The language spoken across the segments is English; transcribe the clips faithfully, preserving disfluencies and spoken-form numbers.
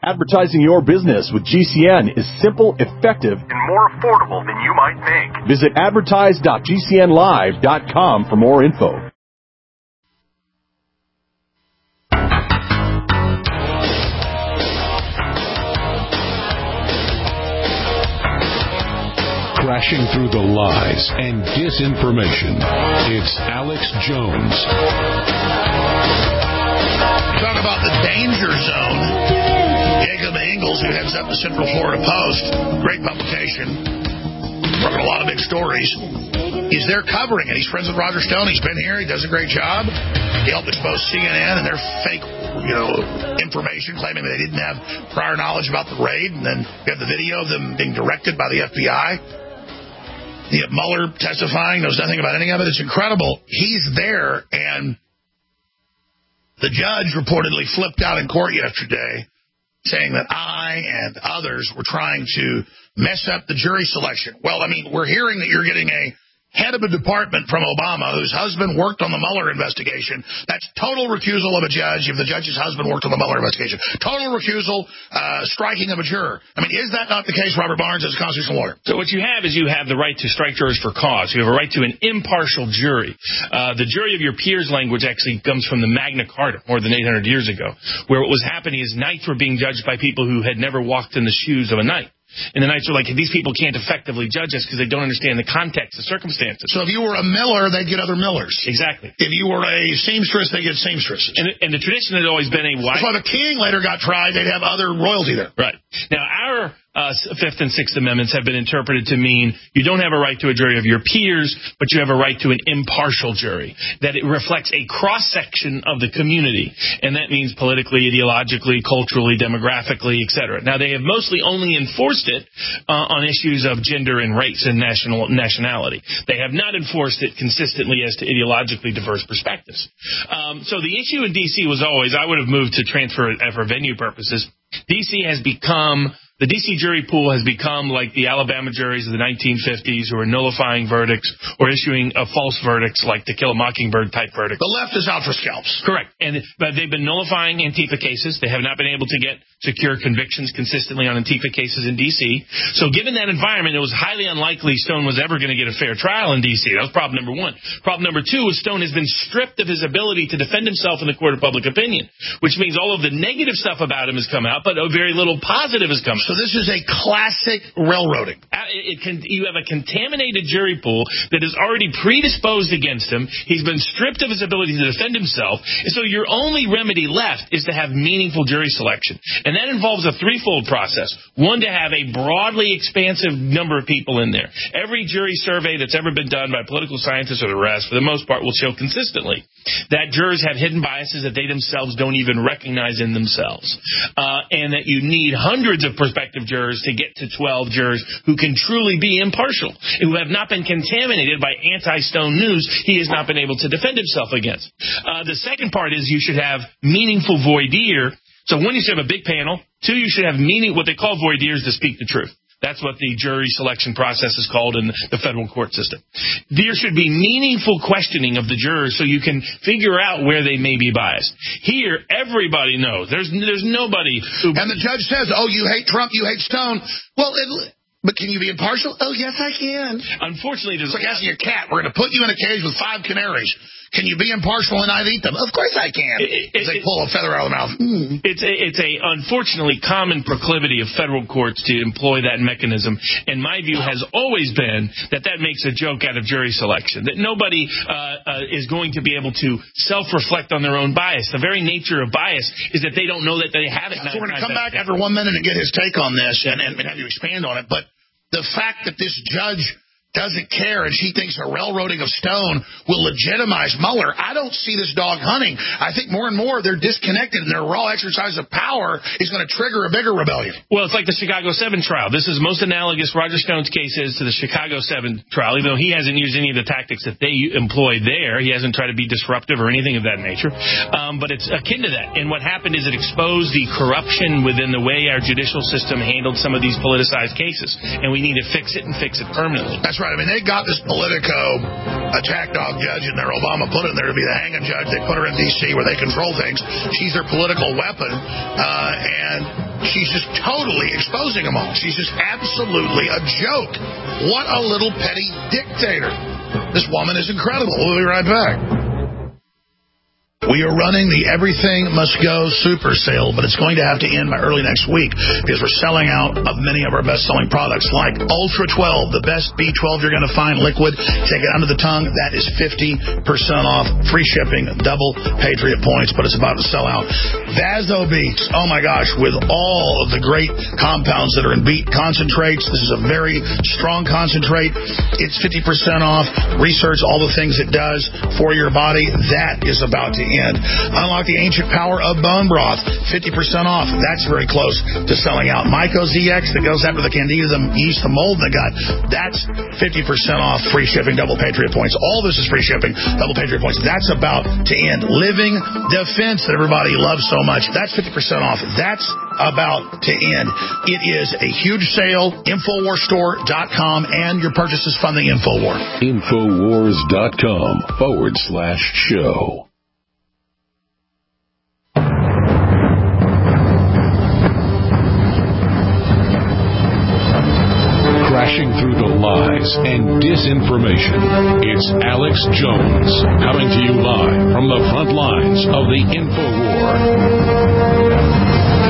Advertising your business with G C N is simple, effective, and more affordable than you might think. Visit advertise dot g c n live dot com for more info. Crashing through the lies and disinformation, it's Alex Jones. Talk about the danger zone. Jacob Ingles, who heads up the Central Florida Post, great publication, wrote a lot of big stories. He's there covering it. He's friends with Roger Stone. He's been here. He does a great job. He helped expose C N N and their fake, you know, information, claiming they didn't have prior knowledge about the raid. And then you have the video of them being directed by the F B I. You have Mueller testifying, knows nothing about any of it. It's incredible. He's there, and the judge reportedly flipped out in court yesterday, saying that I and others were trying to mess up the jury selection. Well, I mean, we're hearing that you're getting a head of a department from Obama whose husband worked on the Mueller investigation. That's total recusal of a judge if the judge's husband worked on the Mueller investigation. Total recusal, uh, striking of a juror. I mean, is that not the case, Robert Barnes, as a constitutional lawyer? So what you have is you have the right to strike jurors for cause. You have a right to an impartial jury. Uh, the jury of your peers language actually comes from the Magna Carta more than eight hundred years ago, where what was happening is knights were being judged by people who had never walked in the shoes of a knight. And the knights are like, these people can't effectively judge us because they don't understand the context, the circumstances. So if you were a miller, they'd get other millers. Exactly. If you were a seamstress, they'd get seamstresses. And, and the tradition had always been a wide... That's why the king later got tried. They'd have other royalty there. Right. Now, our uh, Fifth and Sixth Amendments have been interpreted to mean you don't have a right to a jury of your peers, but you have a right to an impartial jury, that it reflects a cross-section of the community. And that means politically, ideologically, culturally, demographically, et cetera. Now, they have mostly only enforced it uh, on issues of gender and race and national nationality. They have not enforced it consistently as to ideologically diverse perspectives. Um, so the issue in D C was always, I would have moved to transfer it for venue purposes. D C has become... The D C jury pool has become like the Alabama juries of the nineteen fifties who are nullifying verdicts or issuing a false verdicts like To Kill a Mockingbird type verdict. The left is out for scalps. Correct. And but they've been nullifying Antifa cases. They have not been able to get secure convictions consistently on Antifa cases in D C. So given that environment, it was highly unlikely Stone was ever going to get a fair trial in D C. That was problem number one. Problem number two is Stone has been stripped of his ability to defend himself in the court of public opinion, which means all of the negative stuff about him has come out, but very little positive has come out. So this is a classic railroading. It can, you have a contaminated jury pool that is already predisposed against him. He's been stripped of his ability to defend himself. And so your only remedy left is to have meaningful jury selection. And that involves a threefold process. One, to have a broadly expansive number of people in there. Every jury survey that's ever been done by political scientists or the rest, for the most part, will show consistently that jurors have hidden biases that they themselves don't even recognize in themselves. Uh, and that you need hundreds of prospective jurors to get to twelve jurors who can truly be impartial, who have not been contaminated by anti-Stone news he has not been able to defend himself against. Uh, the second part is you should have meaningful voir dire. So one, you should have a big panel. Two, you should have meaning, what they call voir dires to speak the truth. That's what the jury selection process is called in the federal court system. There should be meaningful questioning of the jurors so you can figure out where they may be biased. Here, everybody knows. There's there's nobody who... And the judge says, oh, you hate Trump, you hate Stone. Well, it, but can you be impartial? Oh, yes, I can. Unfortunately, there's... It's like asking your cat, we're going to put you in a cage with five canaries. Can you be impartial and not eat them? Of course I can. It, it, they pull a feather out of the mouth. Mm. It's a, it's a unfortunately common proclivity of federal courts to employ that mechanism. And my view has always been that that makes a joke out of jury selection. That nobody uh, uh, is going to be able to self-reflect on their own bias. The very nature of bias is that they don't know that they have it. So we're going to come back after one minute and get his take on this and, and have you expand on it. But the fact that this judge doesn't care and she thinks a railroading of Stone will legitimize Mueller. I don't see this dog hunting. I think more and more they're disconnected and their raw exercise of power is going to trigger a bigger rebellion. Well, it's like the Chicago seven trial. This is most analogous, Roger Stone's case is, to the Chicago seven trial, even though he hasn't used any of the tactics that they employed there. He hasn't tried to be disruptive or anything of that nature. Um, but it's akin to that. And what happened is it exposed the corruption within the way our judicial system handled some of these politicized cases. And we need to fix it and fix it permanently. That's right. I mean, they got this Politico attack dog judge in there. Obama put in there to be the hanging judge. They put her in D C where they control things. She's their political weapon. Uh, and she's just totally exposing them all. She's just absolutely a joke. What a little petty dictator. This woman is incredible. We'll be right back. We are running the Everything Must Go super sale, but it's going to have to end by early next week because we're selling out of many of our best-selling products like Ultra twelve, the best B twelve you're going to find liquid. Take it under the tongue. That is fifty percent off. Free shipping, double Patriot points, but it's about to sell out. Vaso Beats, oh my gosh, with all of the great compounds that are in beet concentrates. This is a very strong concentrate. It's fifty percent off. Research all the things it does for your body. That is about to end. Unlock the ancient power of bone broth, fifty percent off. That's very close to selling out. Myco Z X that goes after the candida, the yeast, the mold in the gut. That's fifty percent off. Free shipping, double Patriot points. All this is free shipping, double Patriot points. That's about to end. Living Defense that everybody loves so much. That's fifty percent off. That's about to end. It is a huge sale. Infowars Store dot com, and your purchases fund the Infowar. Infowars dot com forward slash show. Crashing through the lies and disinformation. It's Alex Jones coming to you live from the front lines of the Infowar.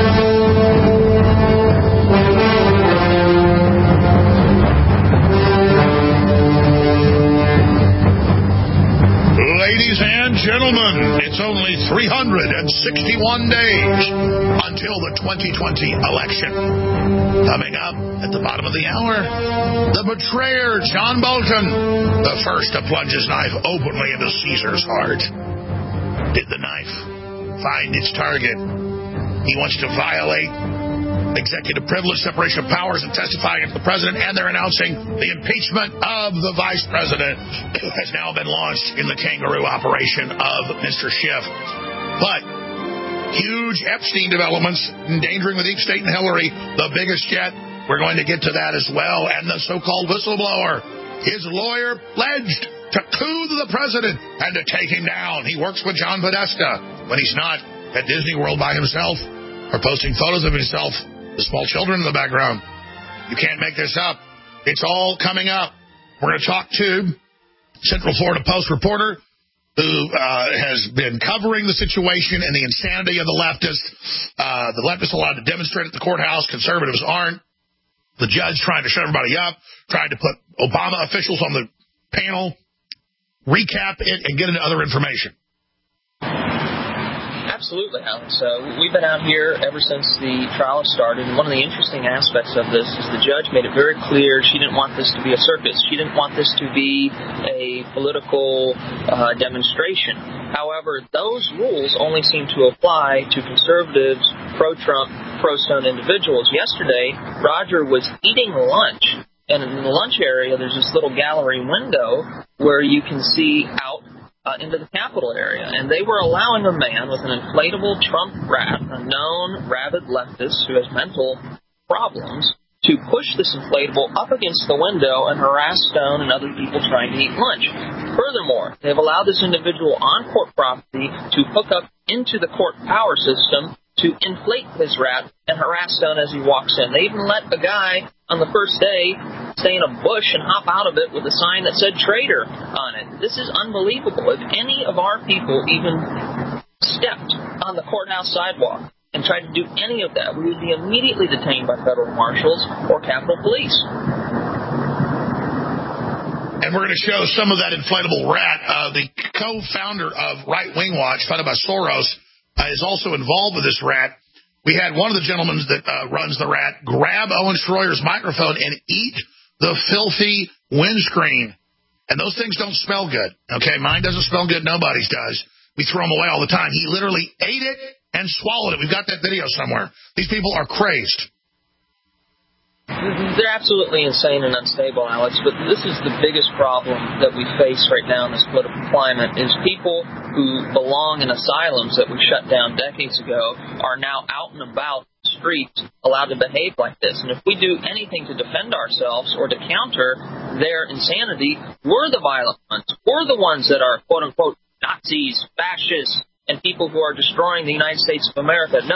Ladies and gentlemen, it's only three hundred sixty-one days until the twenty twenty election. Coming up at the bottom of the hour, the betrayer, John Bolton, the first to plunge his knife openly into Caesar's heart. Did the knife find its target? He wants to violate executive privilege, separation of powers, and testifying against the president, and they're announcing the impeachment of the vice president has now been launched in the kangaroo operation of Mister Schiff. But huge Epstein developments endangering the deep state and Hillary, the biggest yet. We're going to get to that as well. And the so-called whistleblower, his lawyer pledged to coup the president and to take him down. He works with John Podesta when he's not at Disney World by himself or posting photos of himself. The small children in the background. You can't make this up. It's all coming up. We're going to talk to Central Florida Post reporter who uh, has been covering the situation and the insanity of the leftists. Uh, the leftists allowed to demonstrate at the courthouse. Conservatives aren't. The judge trying to shut everybody up, trying to put Obama officials on the panel, recap it, and get into other information. Absolutely, Alex. Uh, we've been out here ever since the trial started, and one of the interesting aspects of this is the judge made it very clear she didn't want this to be a circus. She didn't want this to be a political uh, demonstration. However, those rules only seem to apply to conservatives, pro-Trump, pro-Stone individuals. Yesterday, Roger was eating lunch, and in the lunch area, there's this little gallery window where you can see out Uh, into the Capitol area, and they were allowing a man with an inflatable Trump rat, a known rabid leftist who has mental problems, to push this inflatable up against the window and harass Stone and other people trying to eat lunch. Furthermore, they have allowed this individual on court property to hook up into the court power system to inflate his rat and harass Stone as he walks in. They even let a guy on the first day stay in a bush and hop out of it with a sign that said traitor on it. This is unbelievable. If any of our people even stepped on the courthouse sidewalk and tried to do any of that, we would be immediately detained by federal marshals or Capitol Police. And we're going to show some of that inflatable rat. Uh, the co-founder of Right Wing Watch, funded by Soros, uh, is also involved with this rat. We had one of the gentlemen that uh, runs the rat grab Owen Schroyer's microphone and eat the filthy windscreen. And those things don't smell good. Okay, mine doesn't smell good. Nobody's does. We throw them away all the time. He literally ate it and swallowed it. We've got that video somewhere. These people are crazed. They're absolutely insane and unstable, Alex, but this is the biggest problem that we face right now in this political climate is people who belong in asylums that we shut down decades ago are now out and about the streets allowed to behave like this. And if we do anything to defend ourselves or to counter their insanity, we're the violent ones. We're the ones that are, quote-unquote, Nazis, fascists, and people who are destroying the United States of America. No,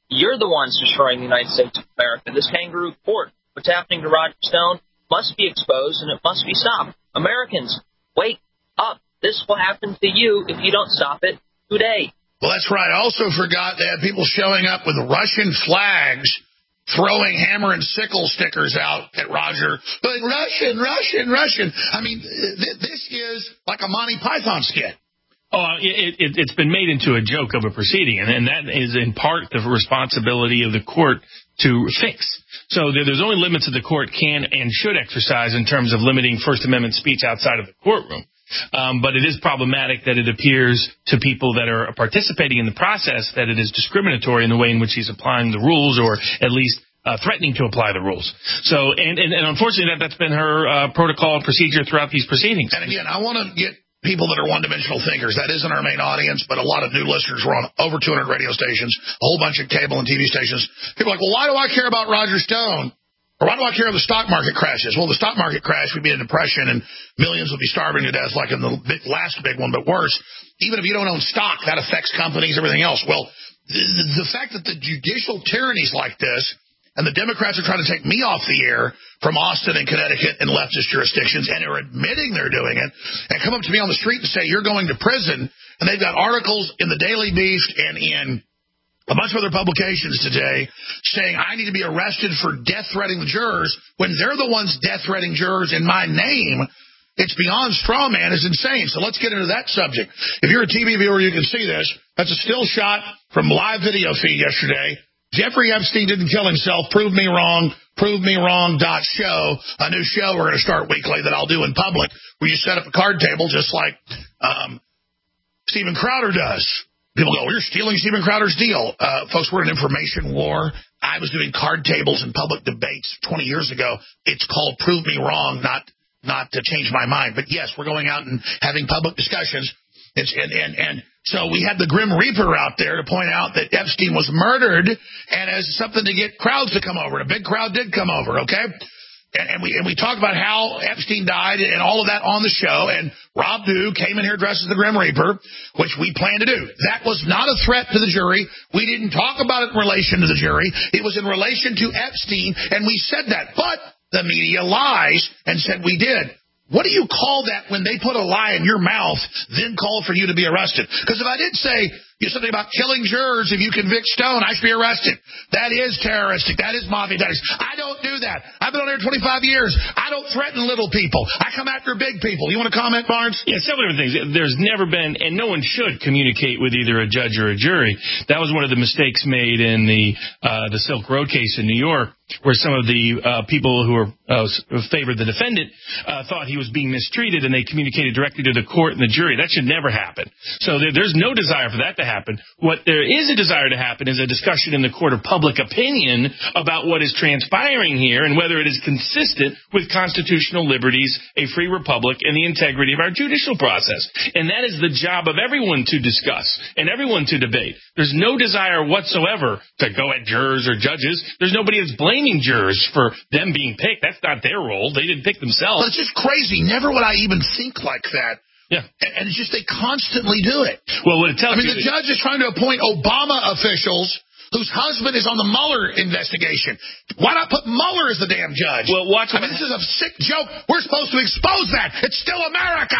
You're the ones destroying the United States of America. This kangaroo court, what's happening to Roger Stone, must be exposed and it must be stopped. Americans, wake up. This will happen to you if you don't stop it today. Well, that's right. I also forgot they had people showing up with Russian flags, throwing hammer and sickle stickers out at Roger, going, Russian, Russian, Russian. I mean, th- this is like a Monty Python skit. Oh, it, it, it's been made into a joke of a proceeding, and, and that is in part the responsibility of the court to fix. So there, there's only limits that the court can and should exercise in terms of limiting First Amendment speech outside of the courtroom. Um, but it is problematic that it appears to people that are participating in the process that it is discriminatory in the way in which he's applying the rules, or at least uh, threatening to apply the rules. So, and, and, and unfortunately, that, that's been her uh, protocol and procedure throughout these proceedings. And again, I want to get people that are one-dimensional thinkers. That isn't our main audience, but a lot of new listeners. We're on over two hundred radio stations, a whole bunch of cable and T V stations. People are like, well, why do I care about Roger Stone? Or why do I care if the stock market crashes? Well, the stock market crash would be a depression and millions would be starving to death like in the big, last big one, but worse. Even if you don't own stock, that affects companies, everything else. Well, the, the fact that the judicial tyrannies like this, and the Democrats are trying to take me off the air from Austin and Connecticut and leftist jurisdictions and are admitting they're doing it, and come up to me on the street and say, you're going to prison, and they've got articles in the Daily Beast and in a bunch of other publications today saying I need to be arrested for death-threatening the jurors when they're the ones death-threatening jurors in my name. It's beyond straw man. It's insane. So let's get into that subject. If you're a T V viewer, you can see this. That's a still shot from live video feed yesterday. Jeffrey Epstein didn't kill himself. Prove me wrong. Prove me wrong. Dot show. A new show we're going to start weekly that I'll do in public where you set up a card table just like um, Steven Crowder does. People go, well, you're stealing Steven Crowder's deal. Uh, folks, we're in an information war. I was doing card tables in public debates twenty years ago. It's called Prove Me Wrong, not not to change my mind. But, yes, we're going out and having public discussions. It's, and, and, and so we had the Grim Reaper out there to point out that Epstein was murdered and as something to get crowds to come over. And a big crowd did come over, okay? And, and we and we talked about how Epstein died and all of that on the show. And Rob Dew came in here dressed as the Grim Reaper, which we planned to do. That was not a threat to the jury. We didn't talk about it in relation to the jury. It was in relation to Epstein, and we said that. But the media lies and said we did. What do you call that when they put a lie in your mouth, then call for you to be arrested? Because if I did say you something about killing jurors, if you convict Stone, I should be arrested. That is terroristic. That is mafia. That is. I don't do that. I've been on here twenty-five years. I don't threaten little people. I come after big people. You want to comment, Barnes? Yeah, several different things. There's never been, and no one should communicate with either a judge or a jury. That was one of the mistakes made in the uh, the Silk Road case in New York, where some of the uh, people who were, uh, favored the defendant uh, thought he was being mistreated, and they communicated directly to the court and the jury. That should never happen. So there, there's no desire for that to happen. What there is a desire to happen is a discussion in the court of public opinion about what is transpiring here and whether it is consistent with constitutional liberties, a free republic, and the integrity of our judicial process. And that is the job of everyone to discuss and everyone to debate. There's no desire whatsoever to go at jurors or judges. There's nobody that's blaming jurors for them being picked. That's not their role. They didn't pick themselves. Well, it's just crazy. Never would I even think like that. Yeah. And it's just they constantly do it. Well, what it tells I mean, you the judge is trying to appoint Obama officials whose husband is on the Mueller investigation. Why not put Mueller as the damn judge? Well, watch. I mean, this is a sick joke. We're supposed to expose that. It's still America.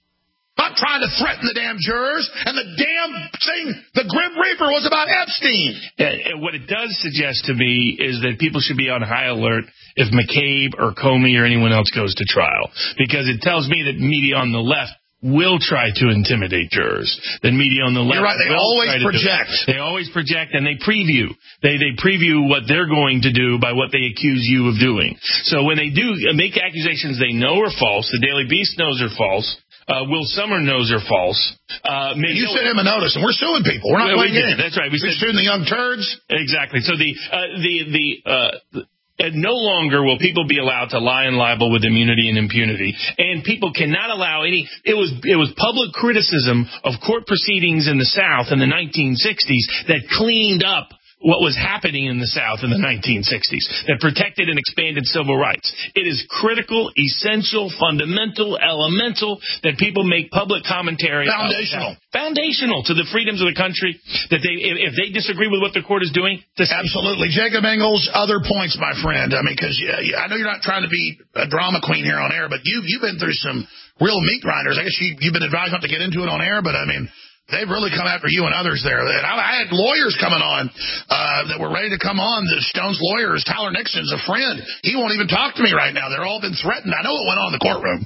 Not trying to threaten the damn jurors. And the damn thing, the Grim Reaper, was about Epstein. And what it does suggest to me is that people should be on high alert if McCabe or Comey or anyone else goes to trial. Because it tells me that media on the left will try to intimidate jurors. The media on the left You're right. They always project. They always project, and they preview. They they preview what they're going to do by what they accuse you of doing. So when they do make accusations they know are false, the Daily Beast knows are false, Uh, Will Summer knows are false. Uh, you sent him a notice, and we're suing people. We're not well, playing we games. That's right. We we're said, suing the young turds. Exactly. So the uh, the the. Uh, And no longer will people be allowed to lie and libel with immunity and impunity. And people cannot allow any – it was it was public criticism of court proceedings in the South in the nineteen sixties that cleaned up what was happening in the South in the nineteen sixties, that protected and expanded civil rights. It is critical, essential, fundamental, elemental that people make public commentary. Foundational. Foundational to the freedoms of the country, that they, if, if they disagree with what the court is doing. Absolutely. Jacob Engels, other points, my friend. I mean, because uh, I know you're not trying to be a drama queen here on air, but you, you've been through some real meat grinders. I guess you, you've been advised not to get into it on air, but I mean, they've really come after you and others there. And I, I had lawyers coming on uh, that were ready to come on. The Stone's lawyers, Tyler Nixon's a friend. He won't even talk to me right now. They're all been threatened. I know it went on in the courtroom.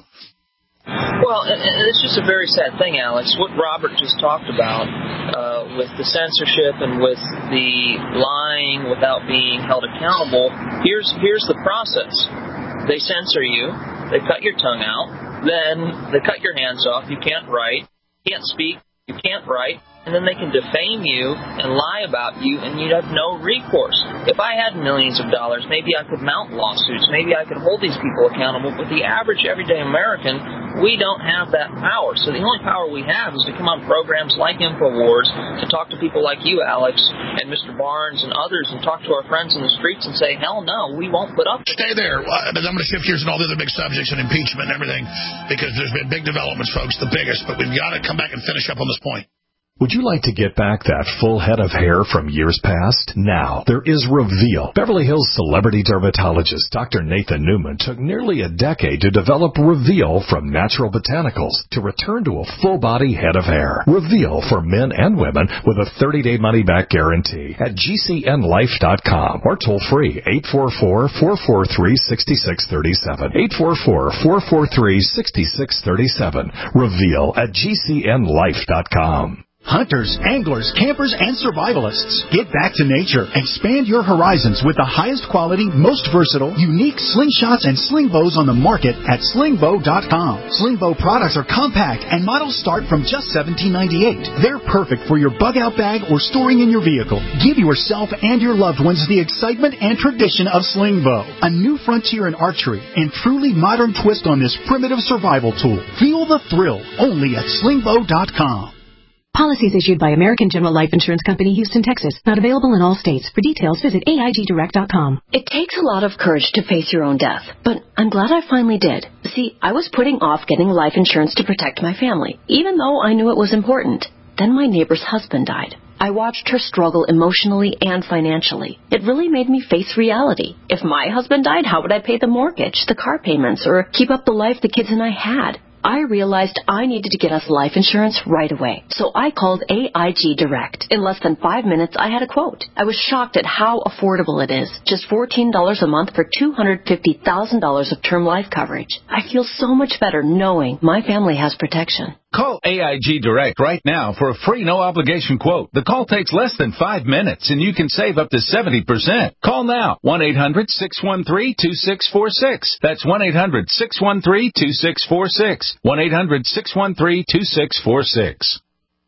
Well, and it's just a very sad thing, Alex. What Robert just talked about uh, with the censorship and with the lying without being held accountable, here's here's the process. They censor you. They cut your tongue out. Then they cut your hands off. You can't write. You can't speak. You can't write. And then they can defame you and lie about you, and you'd have no recourse. If I had millions of dollars, maybe I could mount lawsuits. Maybe I could hold these people accountable. But the average everyday American, we don't have that power. So the only power we have is to come on programs like InfoWars, to talk to people like you, Alex, and Mister Barnes and others, and talk to our friends in the streets and say, hell no, we won't put up. Stay there. Uh, I'm going to shift gears and all the other big subjects and impeachment and everything, because there's been big developments, folks, the biggest. But we've got to come back and finish up on this point. Would you like to get back that full head of hair from years past? Now, there is Reveal. Beverly Hills celebrity dermatologist Doctor Nathan Newman took nearly a decade to develop Reveal from natural botanicals to return to a full-body head of hair. Reveal for men and women with a thirty-day money-back guarantee at G C N life dot com or toll-free eight four four, four four three, six six three seven. eight four four, four four three, six six three seven. Reveal at G C N life dot com. Hunters, anglers, campers, and survivalists. Get back to nature. Expand your horizons with the highest quality, most versatile, unique slingshots and sling bows on the market at sling bow dot com. Sling bow products are compact and models start from just seventeen ninety-eight. They're perfect for your bug-out bag or storing in your vehicle. Give yourself and your loved ones the excitement and tradition of sling bow. A new frontier in archery and truly modern twist on this primitive survival tool. Feel the thrill only at sling bow dot com. Policies issued by American General Life Insurance Company, Houston, Texas. Not available in all states. For details, visit A I G direct dot com. It takes a lot of courage to face your own death, but I'm glad I finally did. See, I was putting off getting life insurance to protect my family, even though I knew it was important. Then my neighbor's husband died. I watched her struggle emotionally and financially. It really made me face reality. If my husband died, how would I pay the mortgage, the car payments, or keep up the life the kids and I had? I realized I needed to get us life insurance right away. So I called A I G Direct. In less than five minutes, I had a quote. I was shocked at how affordable it is. Just fourteen dollars a month for two hundred fifty thousand dollars of term life coverage. I feel so much better knowing my family has protection. Call A I G Direct right now for a free no-obligation quote. The call takes less than five minutes, and you can save up to seventy percent. Call now, one eight hundred, six one three, two six four six. That's one eight hundred, six one three, two six four six. one eight hundred, six one three, two six four six.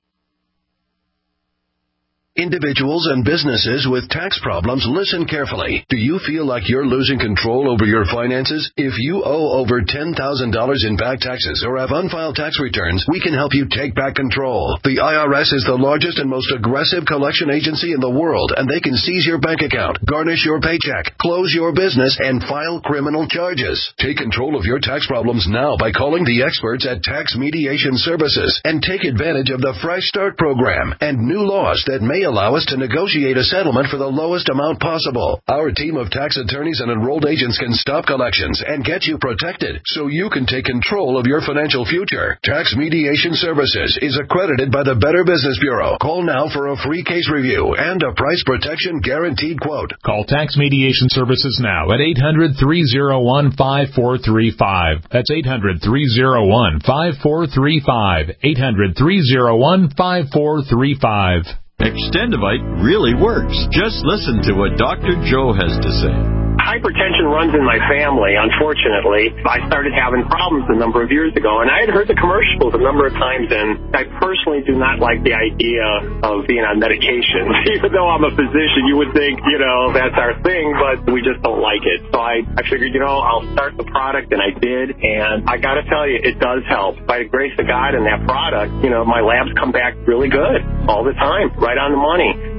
Individuals and businesses with tax problems, listen carefully. Do you feel like you're losing control over your finances? If you owe over ten thousand dollars in back taxes or have unfiled tax returns, we can help you take back control. The I R S is the largest and most aggressive collection agency in the world, and they can seize your bank account, garnish your paycheck, close your business, and file criminal charges. Take control of your tax problems now by calling the experts at Tax Mediation Services and take advantage of the Fresh Start program and new laws that may allow us to negotiate a settlement for the lowest amount possible. Our team of tax attorneys and enrolled agents can stop collections and get you protected so you can take control of your financial future. Tax Mediation Services is accredited by the Better Business Bureau. Call now for a free case review and a price protection guaranteed quote. Call Tax Mediation Services now at eight hundred, three oh one, five four three five. That's eight hundred, three oh one, five four three five. eight hundred, three oh one, five four three five. Extendivite really works. Just listen to what Doctor Joe has to say. Hypertension runs in my family, unfortunately. I started having problems a number of years ago, and I had heard the commercials a number of times, and I personally do not like the idea of being on medication. Even though I'm a physician, you would think, you know, that's our thing, but we just don't like it. So I, I figured, you know, I'll start the product, and I did, and I got to tell you, it does help. By the grace of God and that product, you know, my labs come back really good all the time, right on the money.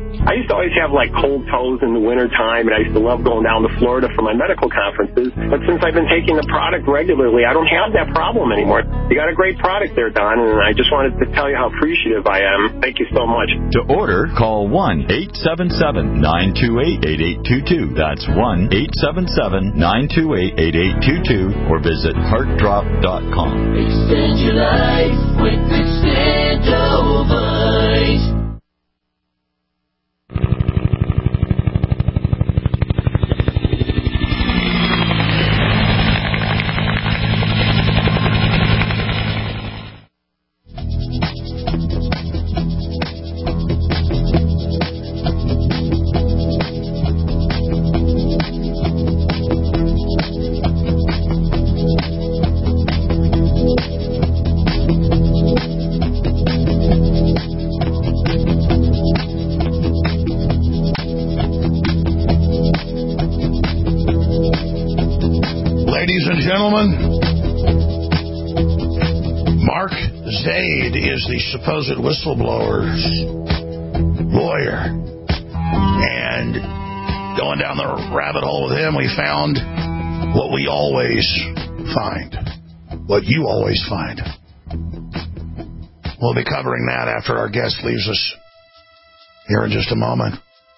I used to always have like cold toes in the wintertime, and I used to love going down to Florida for my medical conferences. But since I've been taking the product regularly, I don't have that problem anymore. You got a great product there, Don, and I just wanted to tell you how appreciative I am. Thank you so much. To order, call one eight seven seven, nine two eight, eight eight two two. That's one eight seven seven, nine two eight, eight eight two two, or visit heart drop dot com. Extend your life with Extendovite. Gentlemen, Mark Zaid is the supposed whistleblower's lawyer. And going down the rabbit hole with him, we found what we always find. What you always find. We'll be covering that after our guest leaves us here in just a moment.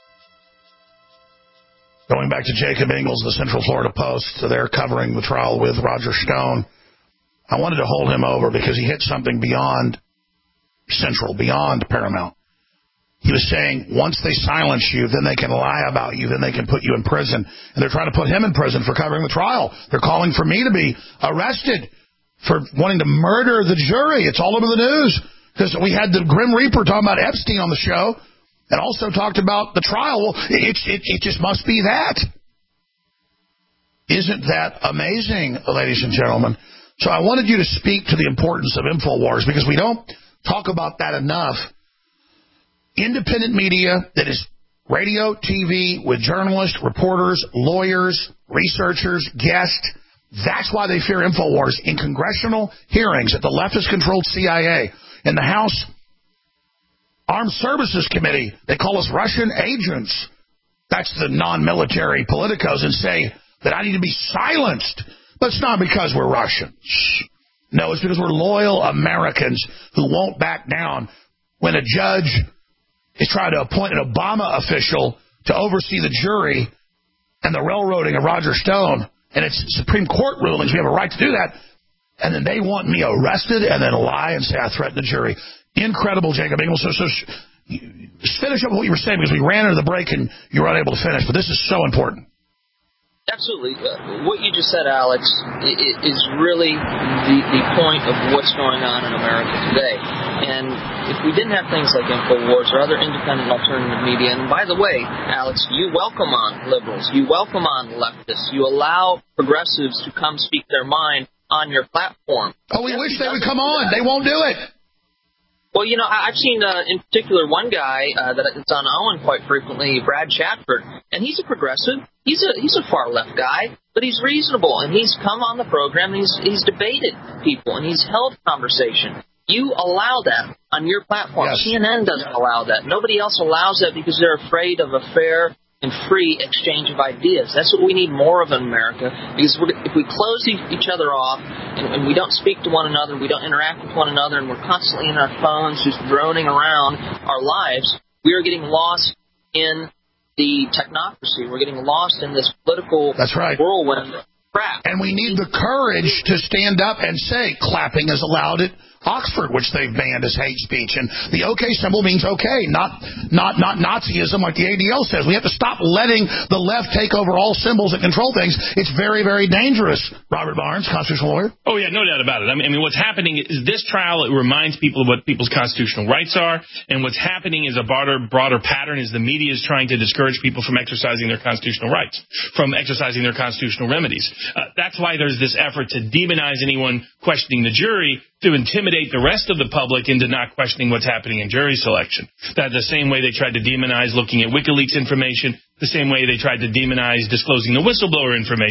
Going back to Jacob Ingalls, the Central Florida Post, they're covering the trial with Roger Stone. I wanted to hold him over because he hit something beyond Central, beyond Paramount. He was saying once they silence you, then they can lie about you, then they can put you in prison. And they're trying to put him in prison for covering the trial. They're calling for me to be arrested for wanting to murder the jury. It's all over the news because we had the Grim Reaper talking about Epstein on the show. And also talked about the trial. Well, it, it, it just must be that. Isn't that amazing, ladies and gentlemen? So I wanted you to speak to the importance of InfoWars because we don't talk about that enough. Independent media that is radio, T V, with journalists, reporters, lawyers, researchers, guests. That's why they fear InfoWars. In congressional hearings at the leftist-controlled C I A, in the House Armed Services Committee, they call us Russian agents. That's the non-military politicos, and say that I need to be silenced. But it's not because we're Russians. No, it's because we're loyal Americans who won't back down when a judge is trying to appoint an Obama official to oversee the jury and the railroading of Roger Stone. And it's Supreme Court rulings. We have a right to do that. And then they want me arrested and then lie and say I threatened the jury. Incredible, Jacob Ingalls. So, so finish up what you were saying because we ran into the break and you were unable to finish. But this is so important. Absolutely. Uh, what you just said, Alex, is really the, the point of what's going on in America today. And if we didn't have things like InfoWars or other independent alternative media, and by the way, Alex, you welcome on liberals, you welcome on leftists, you allow progressives to come speak their mind on your platform. Oh, we wish they would come on. They won't do it. Well, you know, I've seen, uh, in particular, one guy uh, that's on Owen quite frequently, Brad Chatford, and he's a progressive. He's a he's a far left guy, but he's reasonable, and he's come on the program, and he's he's debated people, and he's held conversation. You allow that on your platform. Yes. C N N doesn't allow that. Nobody else allows that because they're afraid of a fair and free exchange of ideas. That's what we need more of in America, because we're, if we close each other off and, and we don't speak to one another, we don't interact with one another, and we're constantly in our phones just droning around our lives, we are getting lost in the technocracy. We're getting lost in this political That's right. whirlwind crap. And we need the courage to stand up and say clapping is allowed at Oxford, which they've banned as hate speech. And the OK symbol means OK, not not not Nazism like the A D L says. We have to stop letting the left take over all symbols and control things. It's very, very dangerous. Robert Barnes, constitutional lawyer. Oh, yeah, no doubt about it. I mean, I mean, what's happening is this trial, it reminds people of what people's constitutional rights are. And what's happening is a broader, broader pattern is the media is trying to discourage people from exercising their constitutional rights, from exercising their constitutional remedies. Uh, that's why there's this effort to demonize anyone questioning the jury, to intimidate the rest of the public into not questioning what's happening in jury selection. That the same way they tried to demonize looking at WikiLeaks information, the same way they tried to demonize disclosing the whistleblower information,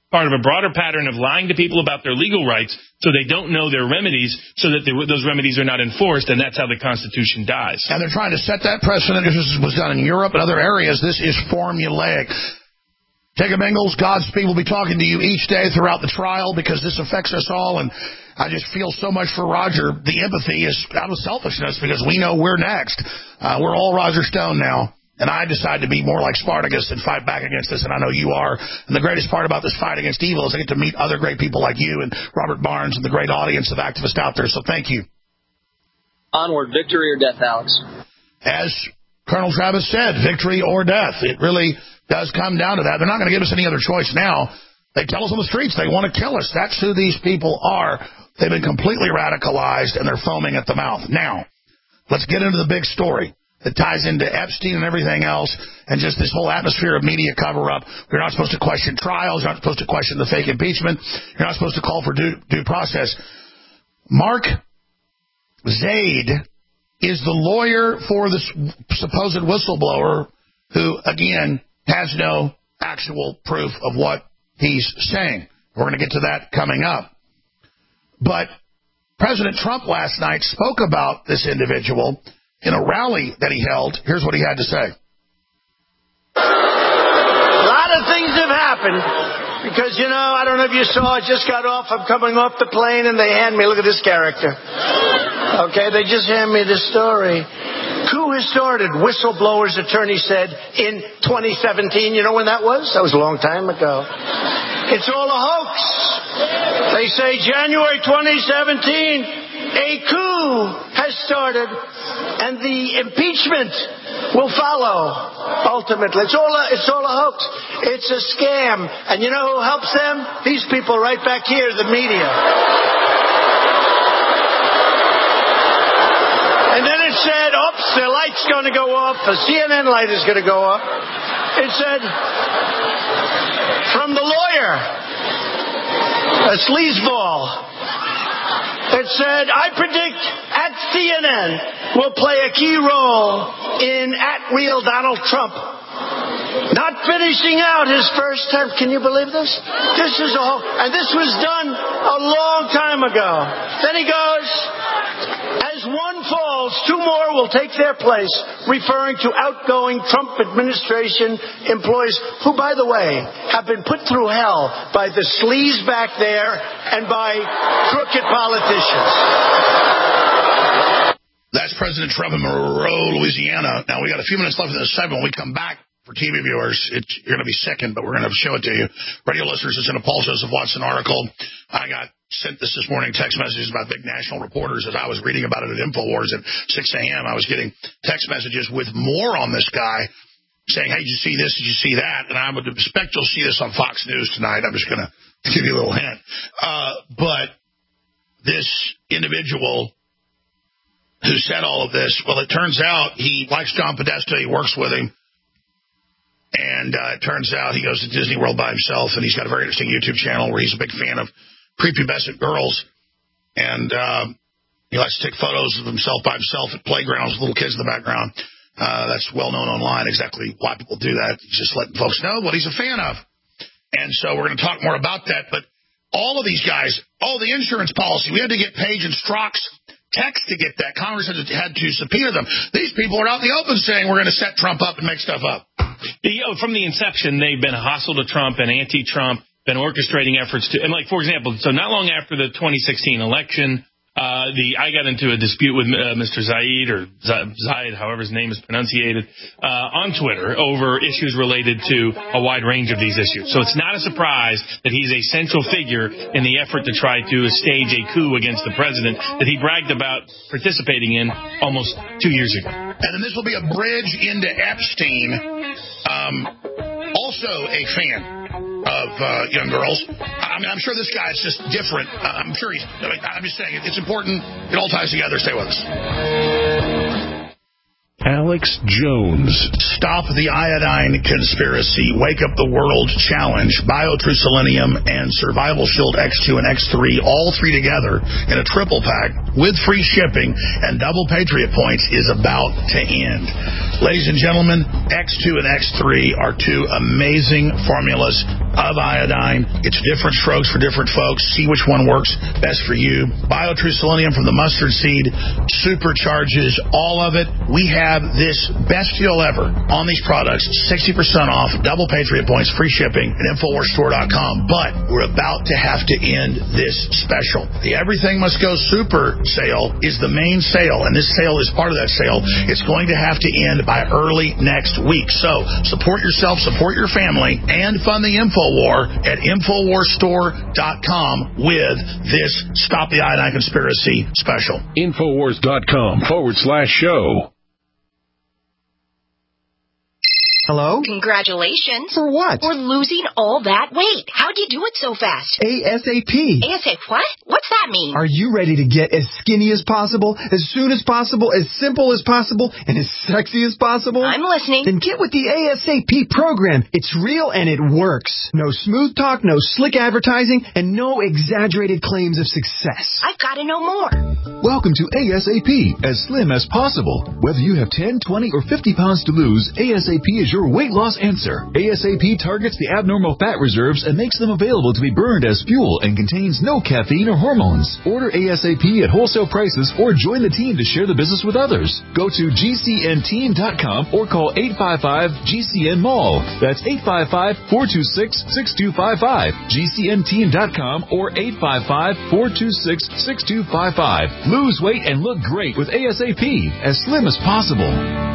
part of a broader pattern of lying to people about their legal rights so they don't know their remedies, so that those remedies are not enforced, and that's how the Constitution dies. And they're trying to set that precedent. This was done in Europe and other areas. This is formulaic. Jacob Ingalls, Godspeed, will be talking to you each day throughout the trial because this affects us all, and I just feel so much for Roger. The empathy is out of selfishness because we know we're next. Uh, we're all Roger Stone now, and I decide to be more like Spartacus and fight back against this, and I know you are. And the greatest part about this fight against evil is I get to meet other great people like you and Robert Barnes and the great audience of activists out there, so thank you. Onward, victory or death, Alex. As Colonel Travis said, victory or death. It really does come down to that. They're not going to give us any other choice now. They tell us on the streets they want to kill us. That's who these people are. They've been completely radicalized, and they're foaming at the mouth. Now, let's get into the big story that ties into Epstein and everything else, and just this whole atmosphere of media cover-up. You're not supposed to question trials. You're not supposed to question the fake impeachment. You're not supposed to call for due, due process. Mark Zaid is the lawyer for this supposed whistleblower who, again, has no actual proof of what he's saying. We're going to get to that coming up. But President Trump last night spoke about this individual in a rally that he held. Here's what he had to say. A lot of things have happened because, you know, I don't know if you saw, I just got off. I'm coming off the plane, and they hand me, look at this character. Okay, they just hand me the story. Coup has started, whistleblower's attorney said in twenty seventeen. You know when that was? That was a long time ago. It's all a hoax. They say January twenty seventeen, a coup has started, and the impeachment will follow, ultimately. It's all a, it's all a hoax. It's a scam. And you know who helps them? These people right back here, the media. And then it said, oops, the light's going to go off. The C N N light is going to go off. It said, from the lawyer, a sleazeball. It said, I predict at C N N will play a key role in at real Donald Trump not finishing out his first term. Can you believe this? This is a whole, and this was done a long time ago. Then he goes, as one falls, two more will take their place, referring to outgoing Trump administration employees who, by the way, have been put through hell by the sleaze back there and by crooked politicians. That's President Trump in Monroe, Louisiana. Now, we got a few minutes left in this segment. When we come back, for T V viewers, it's, you're going to be second, but we're going to show it to you. Radio listeners, it's in a Paul Joseph Watson article. I got sent this this morning, text messages about big national reporters. As I was reading about it at InfoWars at six a.m., I was getting text messages with more on this guy saying, hey, did you see this? Did you see that? And I would expect you'll see this on Fox News tonight. I'm just going to give you a little hint. Uh, but this individual who said all of this, well, it turns out he likes John Podesta. He works with him. And uh, it turns out he goes to Disney World by himself, and he's got a very interesting YouTube channel where he's a big fan of prepubescent girls. And uh, he likes to take photos of himself by himself at playgrounds with little kids in the background. Uh, that's well known online exactly why people do that. He's just letting folks know what he's a fan of. And so we're going to talk more about that. But all of these guys, oh, the insurance policy, we had to get Page and Strzok's text to get that. Congress had to, had to subpoena them. These people are out in the open saying we're going to set Trump up and make stuff up. You know, from the inception, they've been hostile to Trump and anti-Trump, been orchestrating efforts to, and like, for example, so not long after the twenty sixteen election, uh, the I got into a dispute with uh, Mister Zaid, or Zaid, however his name is pronunciated, uh, on Twitter over issues related to a wide range of these issues. So it's not a surprise that he's a central figure in the effort to try to stage a coup against the president that he bragged about participating in almost two years ago. And then this will be a bridge into Epstein, um, also a fan of uh, young girls. I mean, I'm sure this guy is just different. Uh, I'm sure he's, I mean, I'm just saying, it's important. It all ties together. Stay with us. Alex Jones. Stop the iodine conspiracy. Wake up the world challenge. BioTrue Selenium and Survival Shield X two and X three, all three together in a triple pack with free shipping and double Patriot points is about to end. Ladies and gentlemen, X two and X three are two amazing formulas of iodine. It's different strokes for different folks. See which one works best for you. BioTrue Selenium from the mustard seed supercharges all of it. We have this best deal ever on these products, sixty percent off, double Patriot points, free shipping at Infowars Store dot com. But we're about to have to end this special. The Everything Must Go Super sale is the main sale, and this sale is part of that sale. It's going to have to end by early next week. So support yourself, support your family, and fund the InfoWar at Infowars Store dot com with this Stop the Iodine Conspiracy special. Infowars dot com forward slash show. Hello? Congratulations. For what? For losing all that weight. How'd you do it so fast? ASAP. ASAP what? What's that mean? Are you ready to get as skinny as possible, as soon as possible, as simple as possible, and as sexy as possible? I'm listening. Then get with the ASAP program. It's real and it works. No smooth talk, no slick advertising, and no exaggerated claims of success. I've got to know more. Welcome to ASAP, as slim as possible. Whether you have ten, twenty, or fifty pounds to lose, ASAP is your weight loss answer. ASAP targets the abnormal fat reserves and makes them available to be burned as fuel and contains no caffeine or hormones. Order ASAP at wholesale prices or join the team to share the business with others. Go to G C N team dot com or call eight five five G C N mall. That's eight five five, four two six, six two five five. G C N team dot com or eight five five, four two six, six two five five. Lose weight and look great with ASAP, as slim as possible.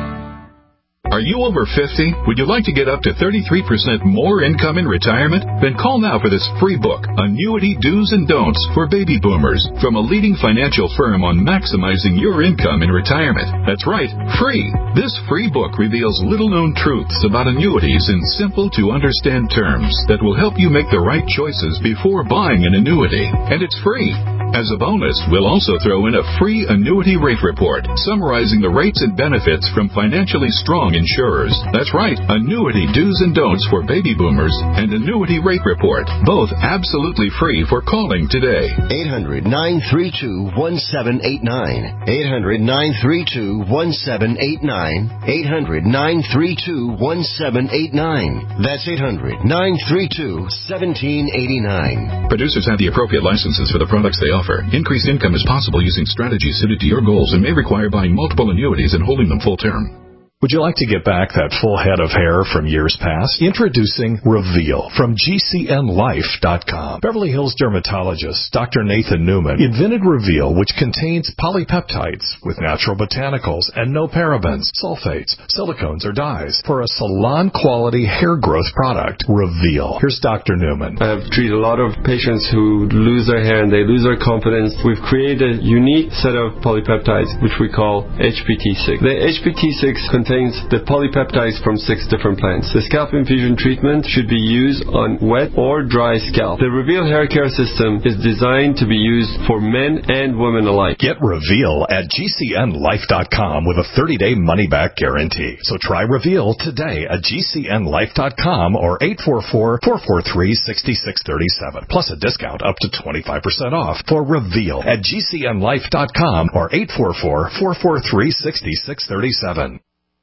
Are you over fifty? Would you like to get up to thirty-three percent more income in retirement? Then call now for this free book, Annuity Do's and Don'ts for Baby Boomers, from a leading financial firm on maximizing your income in retirement. That's right, free. This free book reveals little-known truths about annuities in simple-to-understand terms that will help you make the right choices before buying an annuity. And it's free. As a bonus, we'll also throw in a free annuity rate report summarizing the rates and benefits from financially strong insurers. That's right, Annuity Do's and Don'ts for Baby Boomers and Annuity Rate Report, both absolutely free for calling today. eight hundred, nine three two, one seven eight nine. eight hundred, nine three two, one seven eight nine. eight hundred, nine three two, one seven eight nine. That's eight hundred, nine three two, one seven eight nine. Producers have the appropriate licenses for the products they offer. Increased income is possible using strategies suited to your goals and may require buying multiple annuities and holding them full term. Would you like to get back that full head of hair from years past? Introducing Reveal from G C N life dot com. Beverly Hills dermatologist Doctor Nathan Newman invented Reveal, which contains polypeptides with natural botanicals and no parabens, sulfates, silicones, or dyes for a salon-quality hair growth product. Reveal. Here's Doctor Newman. I have treated a lot of patients who lose their hair and they lose their confidence. We've created a unique set of polypeptides, which we call H P T six. The H P T six contains the polypeptides from six different plants. The scalp infusion treatment should be used on wet or dry scalp. The Reveal hair care system is designed to be used for men and women alike. Get Reveal at G C N life dot com with a thirty-day money-back guarantee. So try Reveal today at G C N life dot com or eight four four, four four three, six six three seven. Plus a discount up to twenty-five percent off for Reveal at G C N life dot com or eight four four, four four three, six six three seven.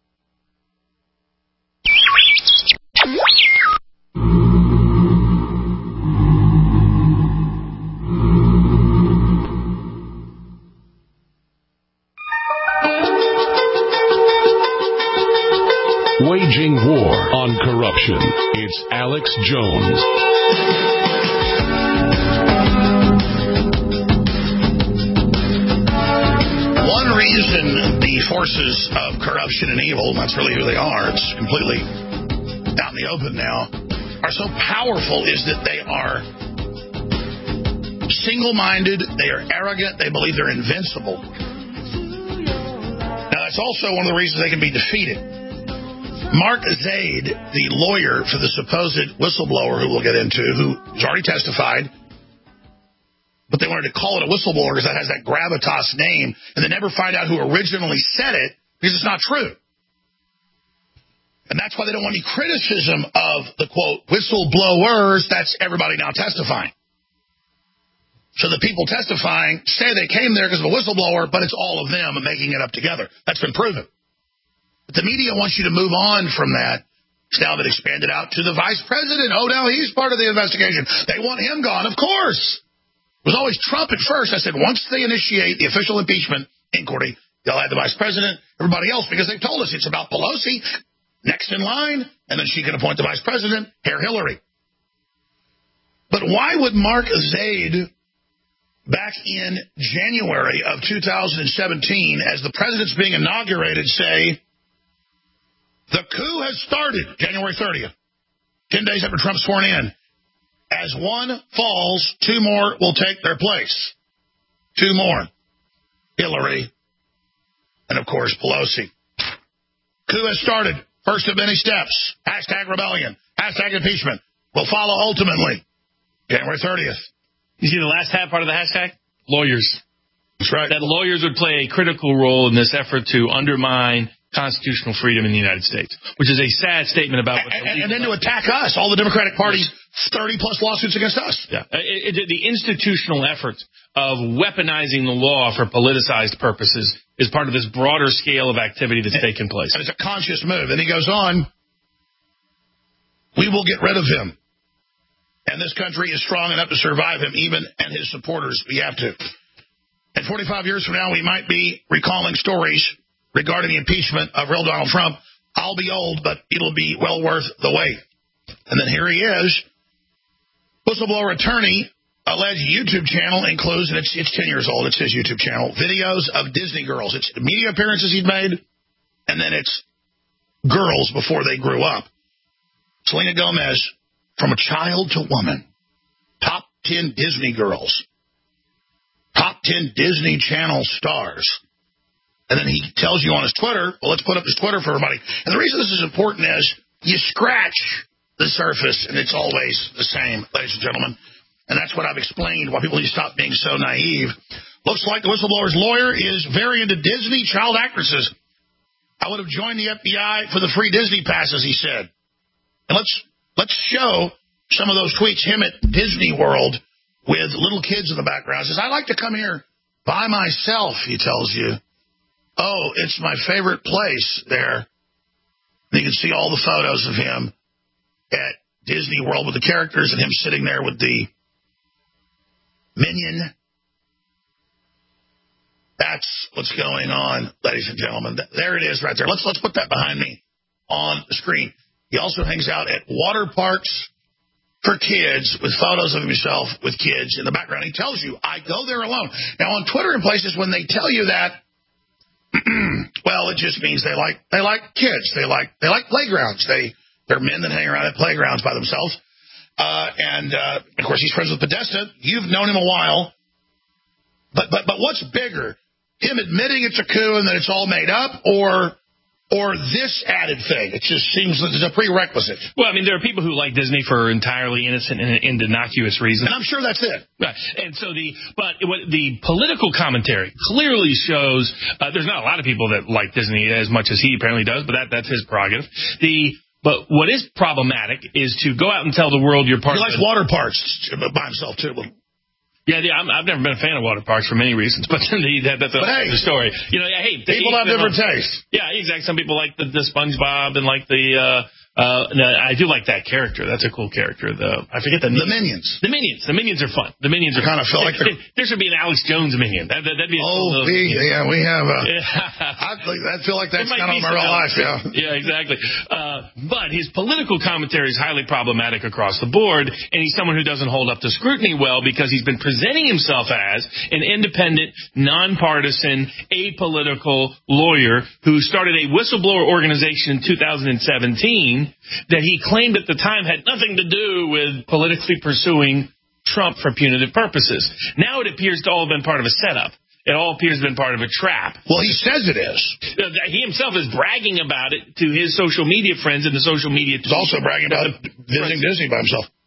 Waging war on corruption. It's Alex Jones. One reason the forces of corruption and evil, that's really who they are, it's completely out in the open now, are so powerful is that they are single-minded, they are arrogant, they believe they're invincible. Now, that's also one of the reasons they can be defeated. Mark Zaid, the lawyer for the supposed whistleblower who we'll get into, who has already testified, but they wanted to call it a whistleblower because that has that gravitas name, and they never find out who originally said it because it's not true. And that's why they don't want any criticism of the, quote, whistleblowers. That's everybody now testifying. So the people testifying say they came there because of a whistleblower, but it's all of them making it up together. That's been proven. But the media wants you to move on from that It's now been expanded out to the vice president. Oh, now he's part of the investigation. They want him gone, of course. It was always Trump at first. I said, once they initiate the official impeachment inquiry, they'll add the vice president, everybody else, because they've told us it's about Pelosi, next in line, and then she can appoint the vice president, Herr Hillary. But why would Mark Zaid, back in January of two thousand seventeen, as the president's being inaugurated, say, the coup has started January thirtieth, ten days after Trump's sworn in. As one falls, two more will take their place. Two more. Hillary and, of course, Pelosi. Coup has started. First of many steps. Hashtag rebellion. Hashtag impeachment. Will follow ultimately January thirtieth. You see the last half part of the hashtag? Lawyers. That's right. That lawyers would play a critical role in this effort to undermine constitutional freedom in the United States, which is a sad statement about what's and, and then to attack us, all the Democratic Party's thirty-plus lawsuits against us. Yeah, it, it, the institutional efforts of weaponizing the law for politicized purposes is part of this broader scale of activity that's and, taken place. And it's a conscious move. And he goes on, we will get rid of him. And this country is strong enough to survive him, even and his supporters. We have to. And forty-five years from now, we might be recalling stories regarding the impeachment of real Donald Trump. I'll be old, but it'll be well worth the wait. And then here he is. Whistleblower attorney, alleged YouTube channel includes, and it's, it's ten years old, it's his YouTube channel, videos of Disney girls. It's media appearances he'd made, and then it's girls before they grew up. Selena Gomez, from a child to woman, top ten Disney girls, top ten Disney Channel stars. And then he tells you on his Twitter, well, let's put up his Twitter for everybody. And the reason this is important is you scratch the surface, and it's always the same, ladies and gentlemen. And that's what I've explained, why people need to stop being so naive. Looks like the whistleblower's lawyer is very into Disney child actresses. I would have joined the F B I for the free Disney passes, he said. And let's let's show some of those tweets, him at Disney World with little kids in the background. He says, I like to come here by myself, he tells you. Oh, it's my favorite place there. You can see all the photos of him at Disney World with the characters and him sitting there with the minion. That's what's going on, ladies and gentlemen. There it is right there. Let's let's put that behind me on the screen. He also hangs out at water parks for kids with photos of himself with kids in the background. He tells you, I go there alone. Now, on Twitter and places, when they tell you that, well, it just means they like they like kids. They like they like playgrounds. They they're men that hang around at playgrounds by themselves. Uh, and uh, of course, he's friends with Podesta. You've known him a while. But but but what's bigger, him admitting it's a coup and that it's all made up, or or this added thing? It just seems that it's a prerequisite. Well, I mean, there are people who like Disney for entirely innocent and, and innocuous reasons. And I'm sure that's it. Right. And so the, but what the political commentary clearly shows, uh, there's not a lot of people that like Disney as much as he apparently does, but that, that's his prerogative. The, but what is problematic is to go out and tell the world you're part he of likes water parks by himself, too. Yeah, yeah I'm, I've never been a fan of water parks for many reasons, but the, that, that's a but hey, the story. You know, hey, people have different tastes. Yeah, exactly. Some people like the, the SpongeBob and like the. Uh, uh, no, I do like that character. That's a cool character. The I forget the name. The Minions. The Minions. The Minions are fun. The Minions are kind of feel like there, there should be an Alex Jones Minion. That, that, that'd be. A oh, cool we, yeah, we have. A, yeah. I, I feel like that's kind of my real life. Yeah. Yeah, exactly. Uh, but his political commentary is highly problematic across the board, and he's someone who doesn't hold up to scrutiny well because he's been presenting himself as an independent, nonpartisan, apolitical lawyer who started a whistleblower organization in two thousand seventeen that he claimed at the time had nothing to do with politically pursuing Trump for punitive purposes. Now it appears to all have been part of a setup. It all appears to have been part of a trap. Well, he says it is. He himself is bragging about it to his social media friends and the social media. He's also bragging about visiting Disney by himself.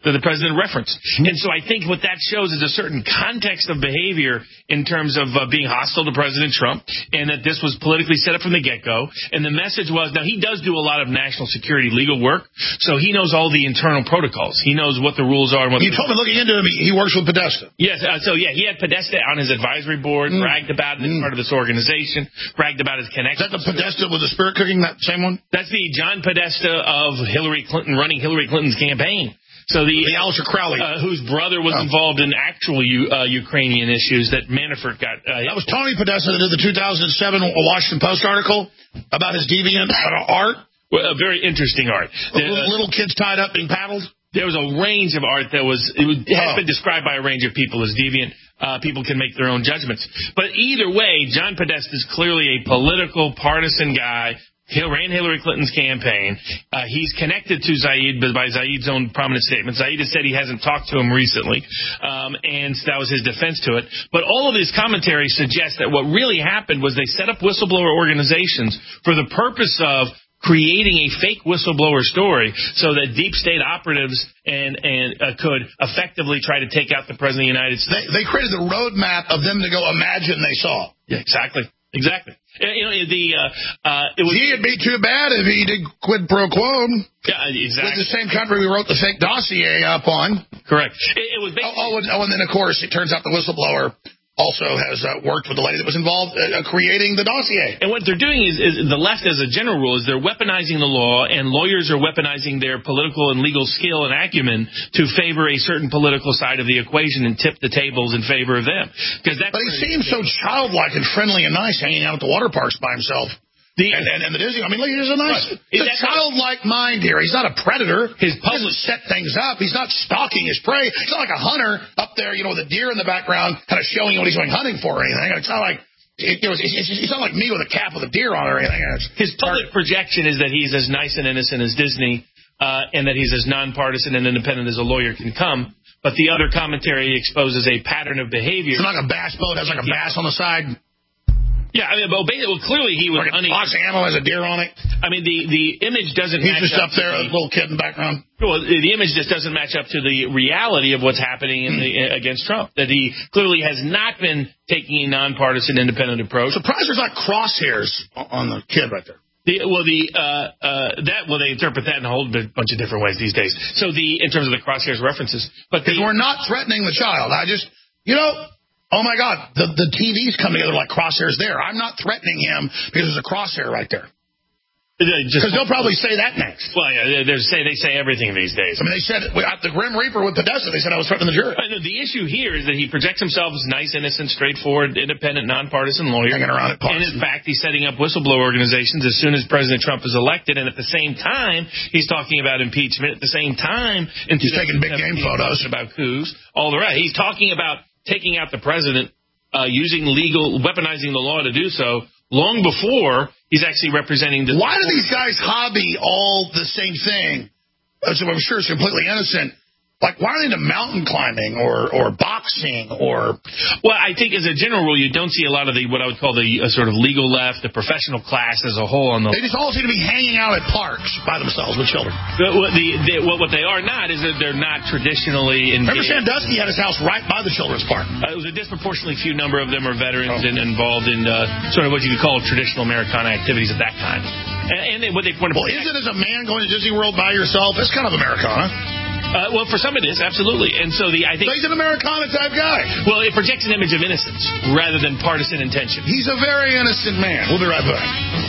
that the president referenced. And so I think what that shows is a certain context of behavior in terms of uh, being hostile to President Trump, and that this was politically set up from the get-go. And the message was, now he does do a lot of national security legal work, so he knows all the internal protocols. He knows what the rules are. And what you told me looking into him, he works with Podesta. Yes, uh, so yeah, he had Podesta on his advisory board, mm. bragged about it as mm. part of this organization, bragged about his connection. Is that the Podesta with the spirit cooking, that same one? That's the John Podesta of Hillary Clinton running Hillary Clinton's campaign. So the, the Aleister Crowley, uh, whose brother was oh. involved in actual U, uh, Ukrainian issues that Manafort got. Uh, that was Tony Podesta that did the two thousand seven Washington Post article about his deviant art. Well, a very interesting art. The, uh, little kids tied up being paddled. There was a range of art that was, it, was, it has oh. been described by a range of people as deviant. Uh, people can make their own judgments. But either way, John Podesta is clearly a political, partisan guy. He ran Hillary Clinton's campaign. Uh, he's connected to Zaid by Zaid's own prominent statement. Zaid has said he hasn't talked to him recently, um, and that was his defense to it. But all of his commentary suggests that what really happened was they set up whistleblower organizations for the purpose of creating a fake whistleblower story so that deep state operatives and and uh, could effectively try to take out the president of the United States. They, they created the roadmap of them to go imagine they saw. Yeah, exactly. Exactly. You know, the uh, uh, it was. He'd be too bad if he did quid pro quo. Yeah, exactly. With the same country we wrote the fake dossier up on. Correct. It, it was. Oh, oh, and, oh, and then of course it turns out the whistleblower also has uh, worked with the lady that was involved uh, creating the dossier. And what they're doing is, is the left, as a general rule, is they're weaponizing the law, and lawyers are weaponizing their political and legal skill and acumen to favor a certain political side of the equation and tip the tables in favor of them. Because that. But he seems so childlike and friendly and nice, hanging out at the water parks by himself. The, and, and, and the Disney, I mean, look, here's a nice, it's a childlike mind here. He's not a predator. His he doesn't set things up. He's not stalking his prey. He's not like a hunter up there, you know, with a deer in the background, kind of showing you what he's going hunting for or anything. It's not like, it, you know, it's, it's, it's not like me with a cap with a deer on or anything. It's, his public projection is that he's as nice and innocent as Disney, uh, and that he's as nonpartisan and independent as a lawyer can come. But the other commentary exposes a pattern of behavior. It's like a bass boat has like a bass on the side. Yeah, I mean, well, well clearly he was. Like a box animal has a deer on it. I mean, the, the image doesn't. He's match just up, up there, the, a little kid in the background. Well, the image just doesn't match up to the reality of what's happening in the, against Trump. That he clearly has not been taking a nonpartisan, independent approach. Surprised there's not crosshairs on the kid right there. The, well, the uh, uh, that well, they interpret that in a whole bunch of different ways these days. So the in terms of the crosshairs references, but because we're not threatening the child. I just, you know. Oh, my God, the, the T Vs come together like crosshairs there. I'm not threatening him because there's a crosshair right there. Because they'll probably say that next. Well, yeah, they say they say everything these days. I mean, they said at the Grim Reaper with Podesta, they said I was threatening the jury. The issue here is that he projects himself as nice, innocent, straightforward, independent, nonpartisan lawyer. Hanging around at parks. And in fact, he's setting up whistleblower organizations as soon as President Trump is elected. And at the same time, he's talking about impeachment. At the same time, he's taking big game photos about coups. All the right. He's talking about taking out the president. Uh, using legal, weaponizing the law to do so, long before he's actually representing the... Why do these guys hobby all the same thing? So I'm sure it's completely innocent. Like, why are they into mountain climbing or, or boxing or... Well, I think as a general rule, you don't see a lot of the what I would call the uh, sort of legal left, the professional class as a whole. On the They just all seem to be hanging out at parks by themselves with children. The, what, the, the, what, what they are not is that they're not traditionally... Remember Sandusky had his house right by the children's park. Uh, it was a disproportionately few number of them are veterans oh. and involved in uh, sort of what you could call traditional Americana activities at that time. And, and they, what they point Well, is it as a man going to Disney World by yourself? It's kind of Americana. Uh, well, for some it is, absolutely. And so the I think so he's an Americana type guy. Well, it projects an image of innocence rather than partisan intention. He's a very innocent man. We'll be right back.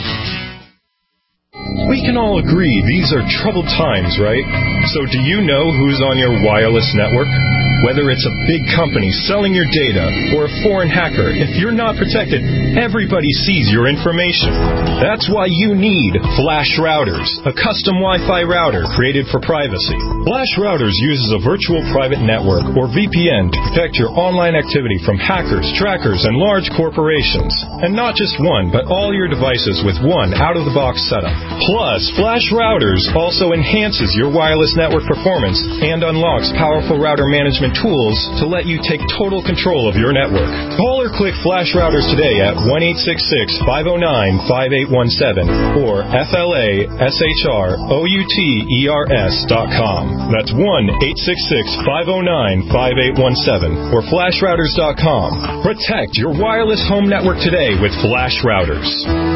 We can all agree these are troubled times, right? So do you know who's on your wireless network? Whether it's a big company selling your data or a foreign hacker, if you're not protected, everybody sees your information. That's why you need Flash Routers, a custom Wi-Fi router created for privacy. Flash Routers uses a virtual private network, or V P N, to protect your online activity from hackers, trackers, and large corporations. And not just one, but all your devices with one out-of-the-box setup. Plus, Flash Routers also enhances your wireless network performance and unlocks powerful router management tools to let you take total control of your network. Call or click Flash Routers today at one eight six six, five oh nine, five eight one seven or F L A S H R O U T E R S dot com. That's one eight six six, five oh nine, five eight one seven or flash routers dot com. Protect your wireless home network today with Flash Routers.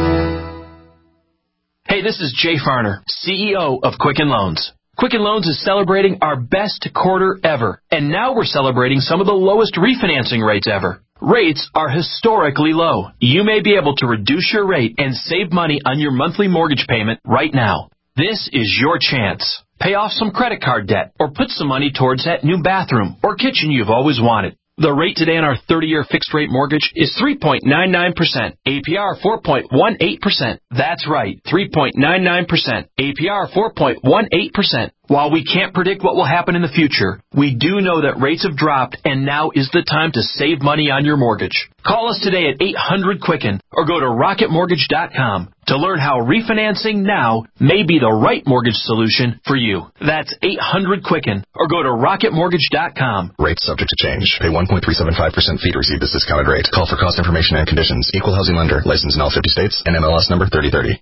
Hey, this is Jay Farner, C E O of Quicken Loans. Quicken Loans is celebrating our best quarter ever, and now we're celebrating some of the lowest refinancing rates ever. Rates are historically low. You may be able to reduce your rate and save money on your monthly mortgage payment right now. This is your chance. Pay off some credit card debt or put some money towards that new bathroom or kitchen you've always wanted. The rate today on our thirty-year fixed-rate mortgage is three point nine nine percent. A P R four point one eight percent. That's right, three point nine nine percent. A P R four point one eight percent. While we can't predict what will happen in the future, we do know that rates have dropped and now is the time to save money on your mortgage. Call us today at eight hundred Quicken or go to rocket mortgage dot com to learn how refinancing now may be the right mortgage solution for you. That's eight hundred Quicken or go to rocket mortgage dot com. Rates subject to change. Pay one point three seven five percent fee to receive this discounted rate. Call for cost information and conditions. Equal housing lender. Licensed in all fifty states. N M L S number thirty thirty.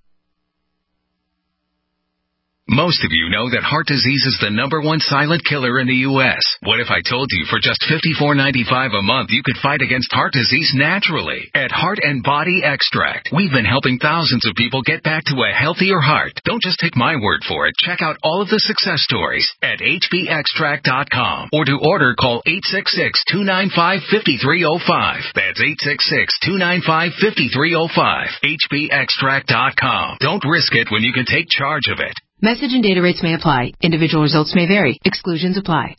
Most of you know that heart disease is the number one silent killer in the U S What if I told you for just fifty-four ninety-five a month you could fight against heart disease naturally? At Heart and Body Extract, we've been helping thousands of people get back to a healthier heart. Don't just take my word for it. Check out all of the success stories at H B extract dot com. Or to order, call eight six six, two nine five, five three zero five. That's eight six six, two nine five, five three zero five. H B extract dot com. Don't risk it when you can take charge of it. Message and data rates may apply. Individual results may vary. Exclusions apply.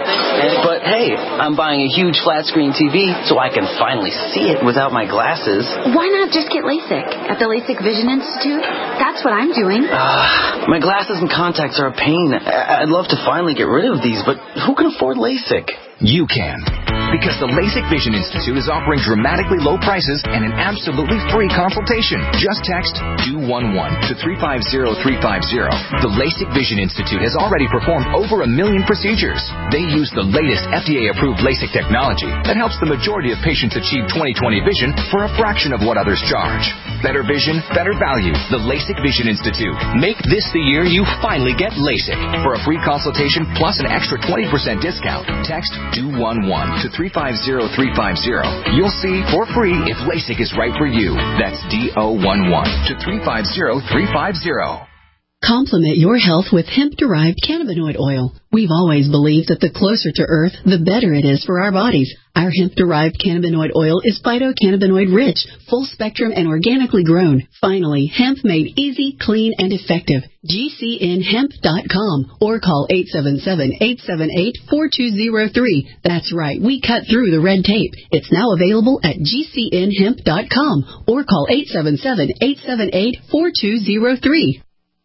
But hey, I'm buying a huge flat screen T V so I can finally see it without my glasses. Why not just get LASIK at the LASIK Vision Institute? That's what I'm doing. Uh, my glasses and contacts are a pain. I'd love to finally get rid of these, but who can afford LASIK? You can. Because the LASIK Vision Institute is offering dramatically low prices and an absolutely free consultation. Just text D O one one to three five zero three five zero. The LASIK Vision Institute has already performed over a million procedures. They use the latest F D A-approved LASIK technology that helps the majority of patients achieve twenty twenty vision for a fraction of what others charge. Better vision, better value. The LASIK Vision Institute. Make this the year you finally get LASIK. For a free consultation plus an extra twenty percent discount, text D O one one to three five zero three five zero. You'll see for free if LASIK is right for you. That's D O one one to three five zero three five zero. Complement your health with hemp-derived cannabinoid oil. We've always believed that the closer to Earth, the better it is for our bodies. Our hemp-derived cannabinoid oil is phytocannabinoid-rich, full-spectrum, and organically grown. Finally, hemp made easy, clean, and effective. G C N hemp dot com or call eight seven seven, eight seven eight, four two zero three. That's right, we cut through the red tape. It's now available at G C N hemp dot com or call eight seven seven, eight seven eight, four two zero three.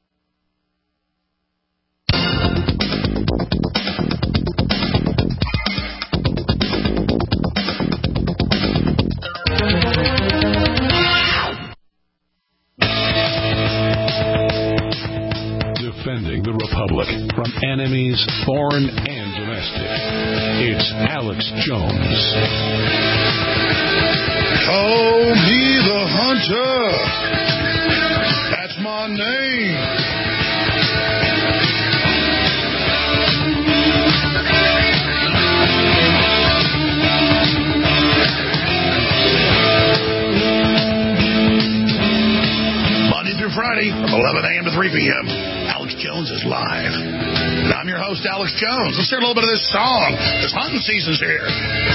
Defending the Republic from enemies, foreign and domestic. It's Alex Jones. Call me the Hunter. That's my name. Friday from eleven a.m. to three p.m. Alex Jones is live. And I'm your host, Alex Jones. Let's hear a little bit of this song, because hunting season's here.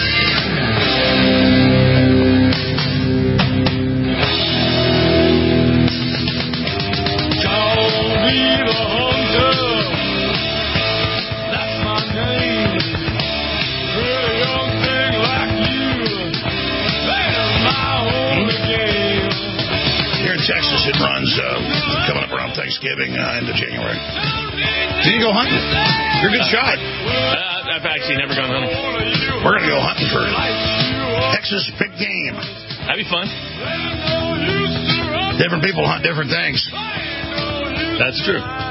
Call me the hunter. That's my name. Pretty young thing like you. There's my only game. Here in Texas, it runs uh, coming up around Thanksgiving uh, into January. Did you go hunting? You're a good shot. Uh, I've actually never gone hunting. We're going to go hunting for Texas big game. That'd be fun. Different people hunt different things. That's true. All right.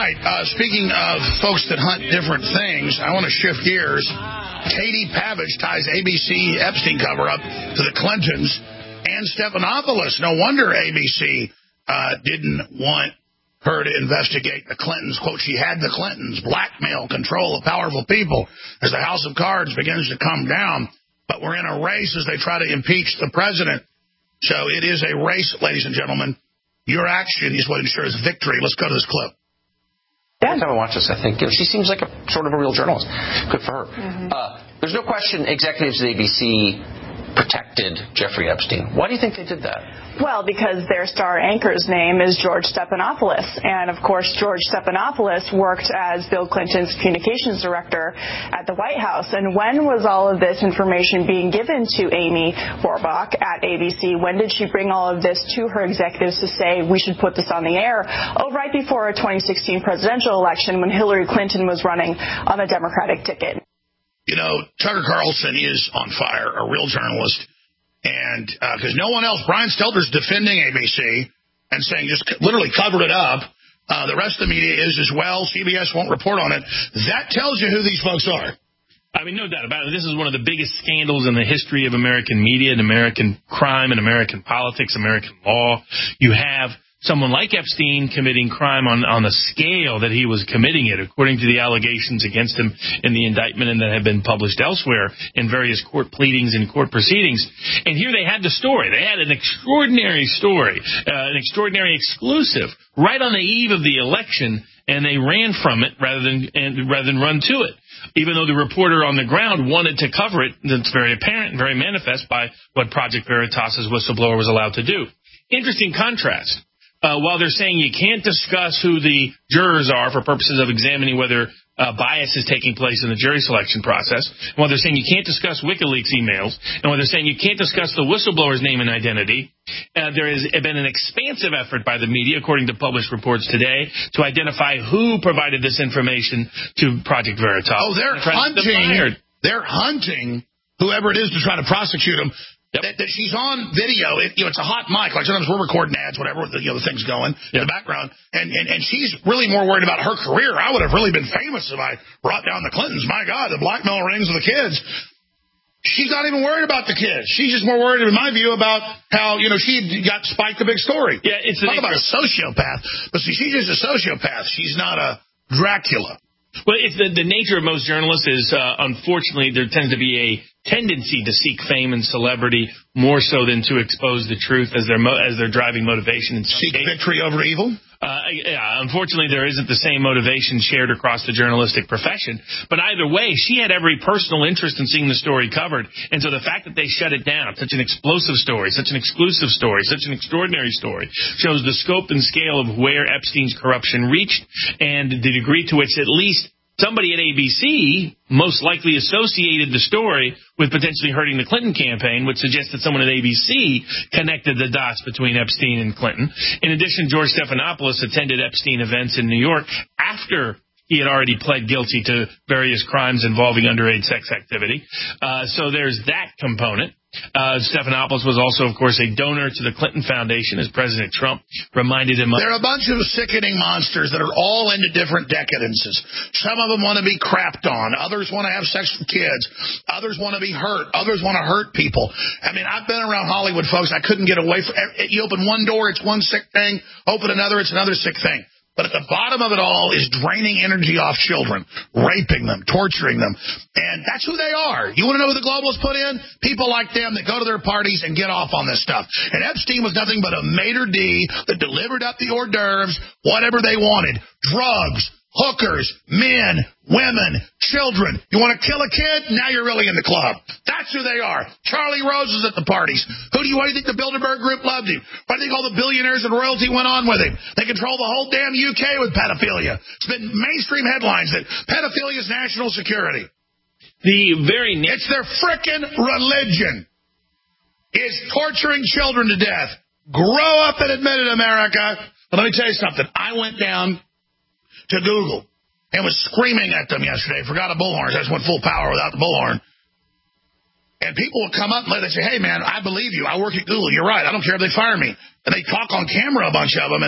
right. Uh, speaking of folks that hunt different things, I want to shift gears. Katie Pavich ties A B C Epstein cover-up to the Clintons and Stephanopoulos. No wonder A B C uh, didn't want her to investigate the Clintons. Quote, she had the Clintons blackmail, control of powerful people as the house of cards begins to come down. But we're in a race as they try to impeach the president. So it is a race, ladies and gentlemen. Your action is what ensures victory. Let's go to this clip. Yeah, every time I watch this, I think you know, she seems like a sort of a real journalist. Good for her. Mm-hmm. Uh, there's no question executives at A B C protected Jeffrey Epstein. Why do you think they did that? Well, because their star anchor's name is George Stephanopoulos. And, of course, George Stephanopoulos worked as Bill Clinton's communications director at the White House. And when was all of this information being given to Amy Warbach at A B C? When did she bring all of this to her executives to say, we should put this on the air? Oh, right before a twenty sixteen presidential election when Hillary Clinton was running on the Democratic ticket. You know, Tucker Carlson is on fire, a real journalist. And because uh, no one else, Brian Stelter's defending A B C and saying just literally covered it up. Uh, the rest of the media is as well. C B S won't report on it. That tells you who these folks are. I mean, no doubt about it. This is one of the biggest scandals in the history of American media and American crime and American politics, American law. You have someone like Epstein committing crime on, on the scale that he was committing it, according to the allegations against him in the indictment and that have been published elsewhere in various court pleadings and court proceedings. And here they had the story. They had an extraordinary story, uh, an extraordinary exclusive right on the eve of the election, and they ran from it rather than and, rather than run to it. Even though the reporter on the ground wanted to cover it, that's very apparent and very manifest by what Project Veritas's whistleblower was allowed to do. Interesting contrast. Uh, while they're saying you can't discuss who the jurors are for purposes of examining whether uh, bias is taking place in the jury selection process, while they're saying you can't discuss WikiLeaks emails, and while they're saying you can't discuss the whistleblower's name and identity, uh, there has been an expansive effort by the media, according to published reports today, to identify who provided this information to Project Veritas. Oh, they're hunting. They're hunting whoever it is to try to prosecute them. Yep. That, that she's on video. It, you know, it's a hot mic. Like sometimes we're recording ads, whatever, with the, you know, the thing's going yep. in the background. And, and, and she's really more worried about her career. I would have really been famous if I brought down the Clintons. My God, the blackmail rings of the kids. She's not even worried about the kids. She's just more worried, in my view, about how, you know, she got spiked a big story. Yeah, it's Talk about a sociopath. But see, she's just a sociopath. She's not a Dracula. Well, it's the, the nature of most journalists is, uh, unfortunately, there tends to be a tendency to seek fame and celebrity more so than to expose the truth as their mo- as their driving motivation. In seek case. Victory over evil? Uh, yeah, unfortunately, there isn't the same motivation shared across the journalistic profession. But either way, she had every personal interest in seeing the story covered. And so the fact that they shut it down, such an explosive story, such an exclusive story, such an extraordinary story, shows the scope and scale of where Epstein's corruption reached and the degree to which at least somebody at A B C most likely associated the story with potentially hurting the Clinton campaign, which suggests that someone at A B C connected the dots between Epstein and Clinton. In addition, George Stephanopoulos attended Epstein events in New York after he had already pled guilty to various crimes involving underage sex activity. Uh, so there's that component. Uh, Stephanopoulos was also, of course, a donor to the Clinton Foundation, as President Trump reminded him of. They're a bunch of sickening monsters that are all into different decadences. Some of them want to be crapped on. Others want to have sex with kids. Others want to be hurt. Others want to hurt people. I mean, I've been around Hollywood, folks. I couldn't get away from it. You open one door, it's one sick thing. Open another, it's another sick thing. But at the bottom of it all is draining energy off children, raping them, torturing them. And that's who they are. You want to know who the globalists put in? People like them that go to their parties and get off on this stuff. And Epstein was nothing but a maitre d' that delivered up the hors d'oeuvres, whatever they wanted. Drugs, hookers, men, women, children. You want to kill a kid? Now you're really in the club. That's who they are. Charlie Rose is at the parties. Who do you, what do you think the Bilderberg Group loved him? Why do you think all the billionaires and royalty went on with him? They control the whole damn U K with pedophilia. It's been mainstream headlines that pedophilia is national security. The very na- It's their frickin' religion. Is torturing children to death. Grow up and admit it, America. But let me tell you something. I went down to Google and was screaming at them yesterday. Forgot a bullhorn. I just went full power without the bullhorn. And people would come up and they say, hey, man, I believe you. I work at Google. You're right. I don't care if they fire me. And they talk on camera, a bunch of them. And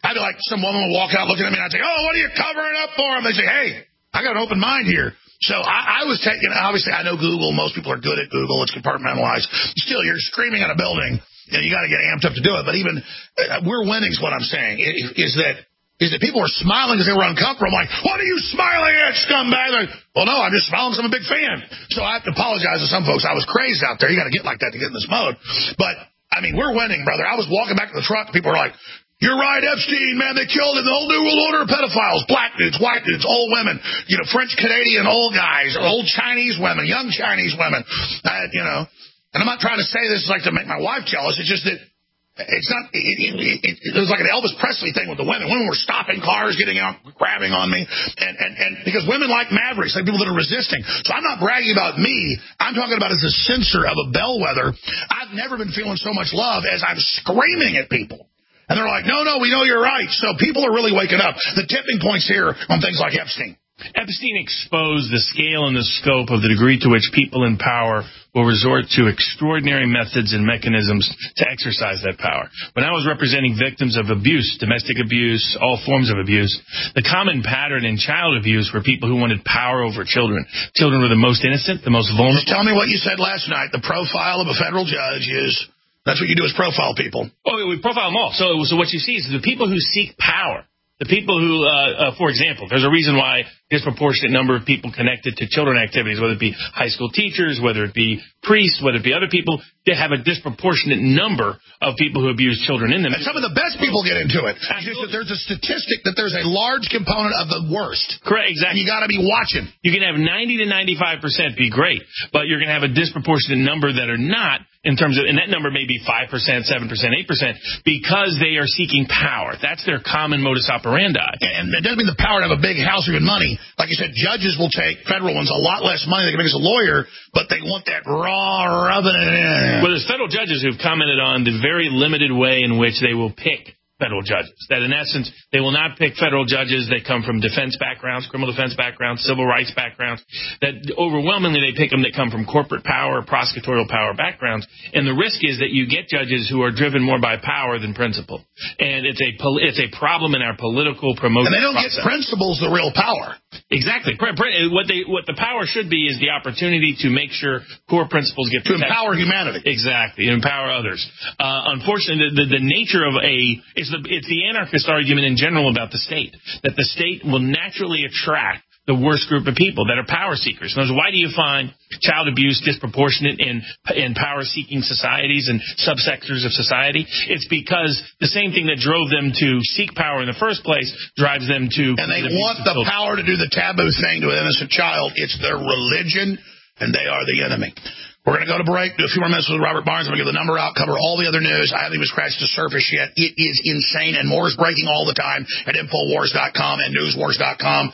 I'd be like, some woman would walk out looking at me, and I'd say, oh, what are you covering up for? And they'd say, hey, I got an open mind here. So I, I was taking, obviously, I know Google. Most people are good at Google. It's compartmentalized. Still, you're screaming at a building. You know, you got to get amped up to do it. But even, uh, we're winning is what I'm saying, is that is that people are smiling because they were uncomfortable. I'm like, what are you smiling at, scumbag? Like, well, no, I'm just smiling because I'm a big fan. So I have to apologize to some folks. I was crazed out there. You got to get like that to get in this mode. But, I mean, we're winning, brother. I was walking back to the truck. People were like, you're right, Epstein, man, they killed him. The whole new world order of pedophiles, black dudes, white dudes, old women, you know, French, Canadian, old guys, old Chinese women, young Chinese women, uh, you know. And I'm not trying to say this like to make my wife jealous. It's just that it's not, it, it, it, it was like an Elvis Presley thing with the women. Women were stopping cars, getting out, grabbing on me. And, and, and because women like mavericks, like people that are resisting. So I'm not bragging about me. I'm talking about as a censor of a bellwether. I've never been feeling so much love as I'm screaming at people. And they're like, no, no, we know you're right. So people are really waking up. The tipping point's here on things like Epstein. Epstein exposed the scale and the scope of the degree to which people in power will resort to extraordinary methods and mechanisms to exercise that power. When I was representing victims of abuse, domestic abuse, all forms of abuse, the common pattern in child abuse were people who wanted power over children. Children were the most innocent, the most vulnerable. Just tell me what you said last night. The profile of a federal judge is... That's what you do is profile people. Oh, we profile them all. So, so what you see is the people who seek power, the people who, uh, uh, for example, there's a reason why disproportionate number of people connected to children activities, whether it be high school teachers, whether it be priests, whether it be other people, they have a disproportionate number of people who abuse children in them. And some of the best people get into it. It's just that there's a statistic that there's a large component of the worst. Correct, exactly. And you got to be watching. You can have ninety to ninety-five percent be great, but you're going to have a disproportionate number that are not. In terms of, and that number may be five percent, seven percent, eight percent, because they are seeking power. That's their common modus operandi. And it doesn't mean the power to have a big house or even money. Like you said, judges will take, federal ones, a lot less money. They can make us a lawyer, but they want that raw rubbing it in. Well, there's federal judges who've commented on the very limited way in which they will pick federal judges. That in essence, they will not pick federal judges that come from defense backgrounds, criminal defense backgrounds, civil rights backgrounds. That overwhelmingly they pick them that come from corporate power, prosecutorial power backgrounds. And the risk is that you get judges who are driven more by power than principle. And it's a it's a problem in our political promotion. And they don't process. get principles the real power. Exactly. What they what the power should be is the opportunity to make sure core principles get protected. To empower humanity. Exactly. Empower others. Uh, unfortunately, the, the, the nature of a it's the it's the anarchist argument in general about the state, that the state will naturally attract the worst group of people that are power seekers. In other words, why do you find child abuse disproportionate in in power-seeking societies and subsectors of society? It's because the same thing that drove them to seek power in the first place drives them to... And they want the children. Power to do the taboo thing to an innocent child. It's their religion, and they are the enemy. We're going to go to break, do a few more minutes with Robert Barnes. I'm going to give the number out, cover all the other news. I haven't even scratched the surface yet. It is insane, and more is breaking all the time at Infowars dot com and Newswars dot com.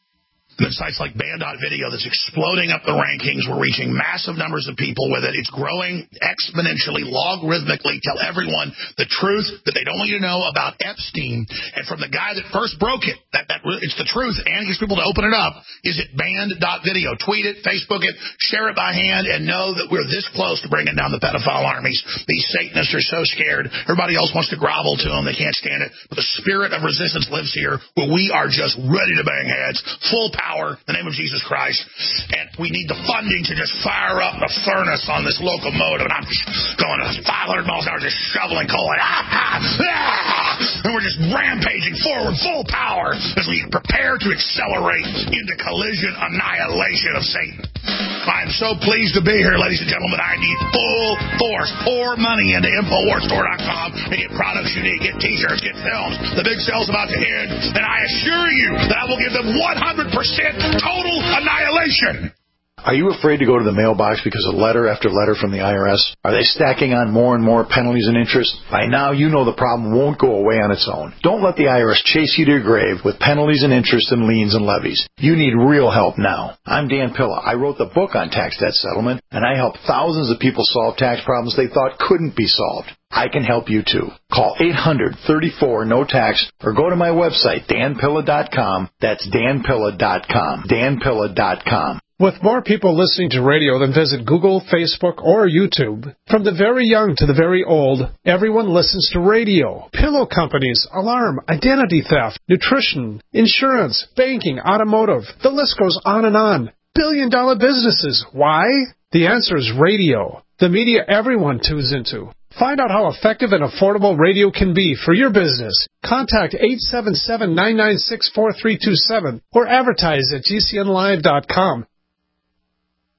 And sites like Band dot video that's exploding up the rankings. We're reaching massive numbers of people with it. It's growing exponentially, logarithmically. Tell everyone the truth that they don't want you to know about Epstein. And from the guy that first broke it, that, that it's the truth, and gets people to open it up, is at Band dot video. Tweet it, Facebook it, share it by hand, and know that we're this close to bringing down the pedophile armies. These Satanists are so scared. Everybody else wants to grovel to them. They can't stand it. But the spirit of resistance lives here, where we are just ready to bang heads. Full power. In the name of Jesus Christ. And we need the funding to just fire up the furnace on this locomotive. And I'm just going five hundred miles an hour, just shoveling coal. Like, ah, ah, ah, and we're just rampaging forward full power as we prepare to accelerate into collision annihilation of Satan. I am so pleased to be here, ladies and gentlemen. I need full force. Pour money into Infowars Store dot com and get products you need. Get t-shirts, get films. The big sale's about to end. And I assure you that I will give them one hundred percent total annihilation. Are you afraid to go to the mailbox because of letter after letter from the I R S? Are they stacking on more and more penalties and interest? By now, you know the problem won't go away on its own. Don't let the I R S chase you to your grave with penalties and interest and liens and levies. You need real help now. I'm Dan Pilla. I wrote the book on tax debt settlement, and I help thousands of people solve tax problems they thought couldn't be solved. I can help you too. Call eight hundred, thirty-four, no tax or go to my website, dan pilla dot com. That's dan pilla dot com. dan pilla dot com. With more people listening to radio than visit Google, Facebook, or YouTube, from the very young to the very old, everyone listens to radio. Pillow companies, alarm, identity theft, nutrition, insurance, banking, automotive. The list goes on and on. Billion-dollar businesses. Why? The answer is radio. The media everyone tunes into. Find out how effective and affordable radio can be for your business. Contact eight seven seven, nine nine six, four three two seven or advertise at G C N live dot com.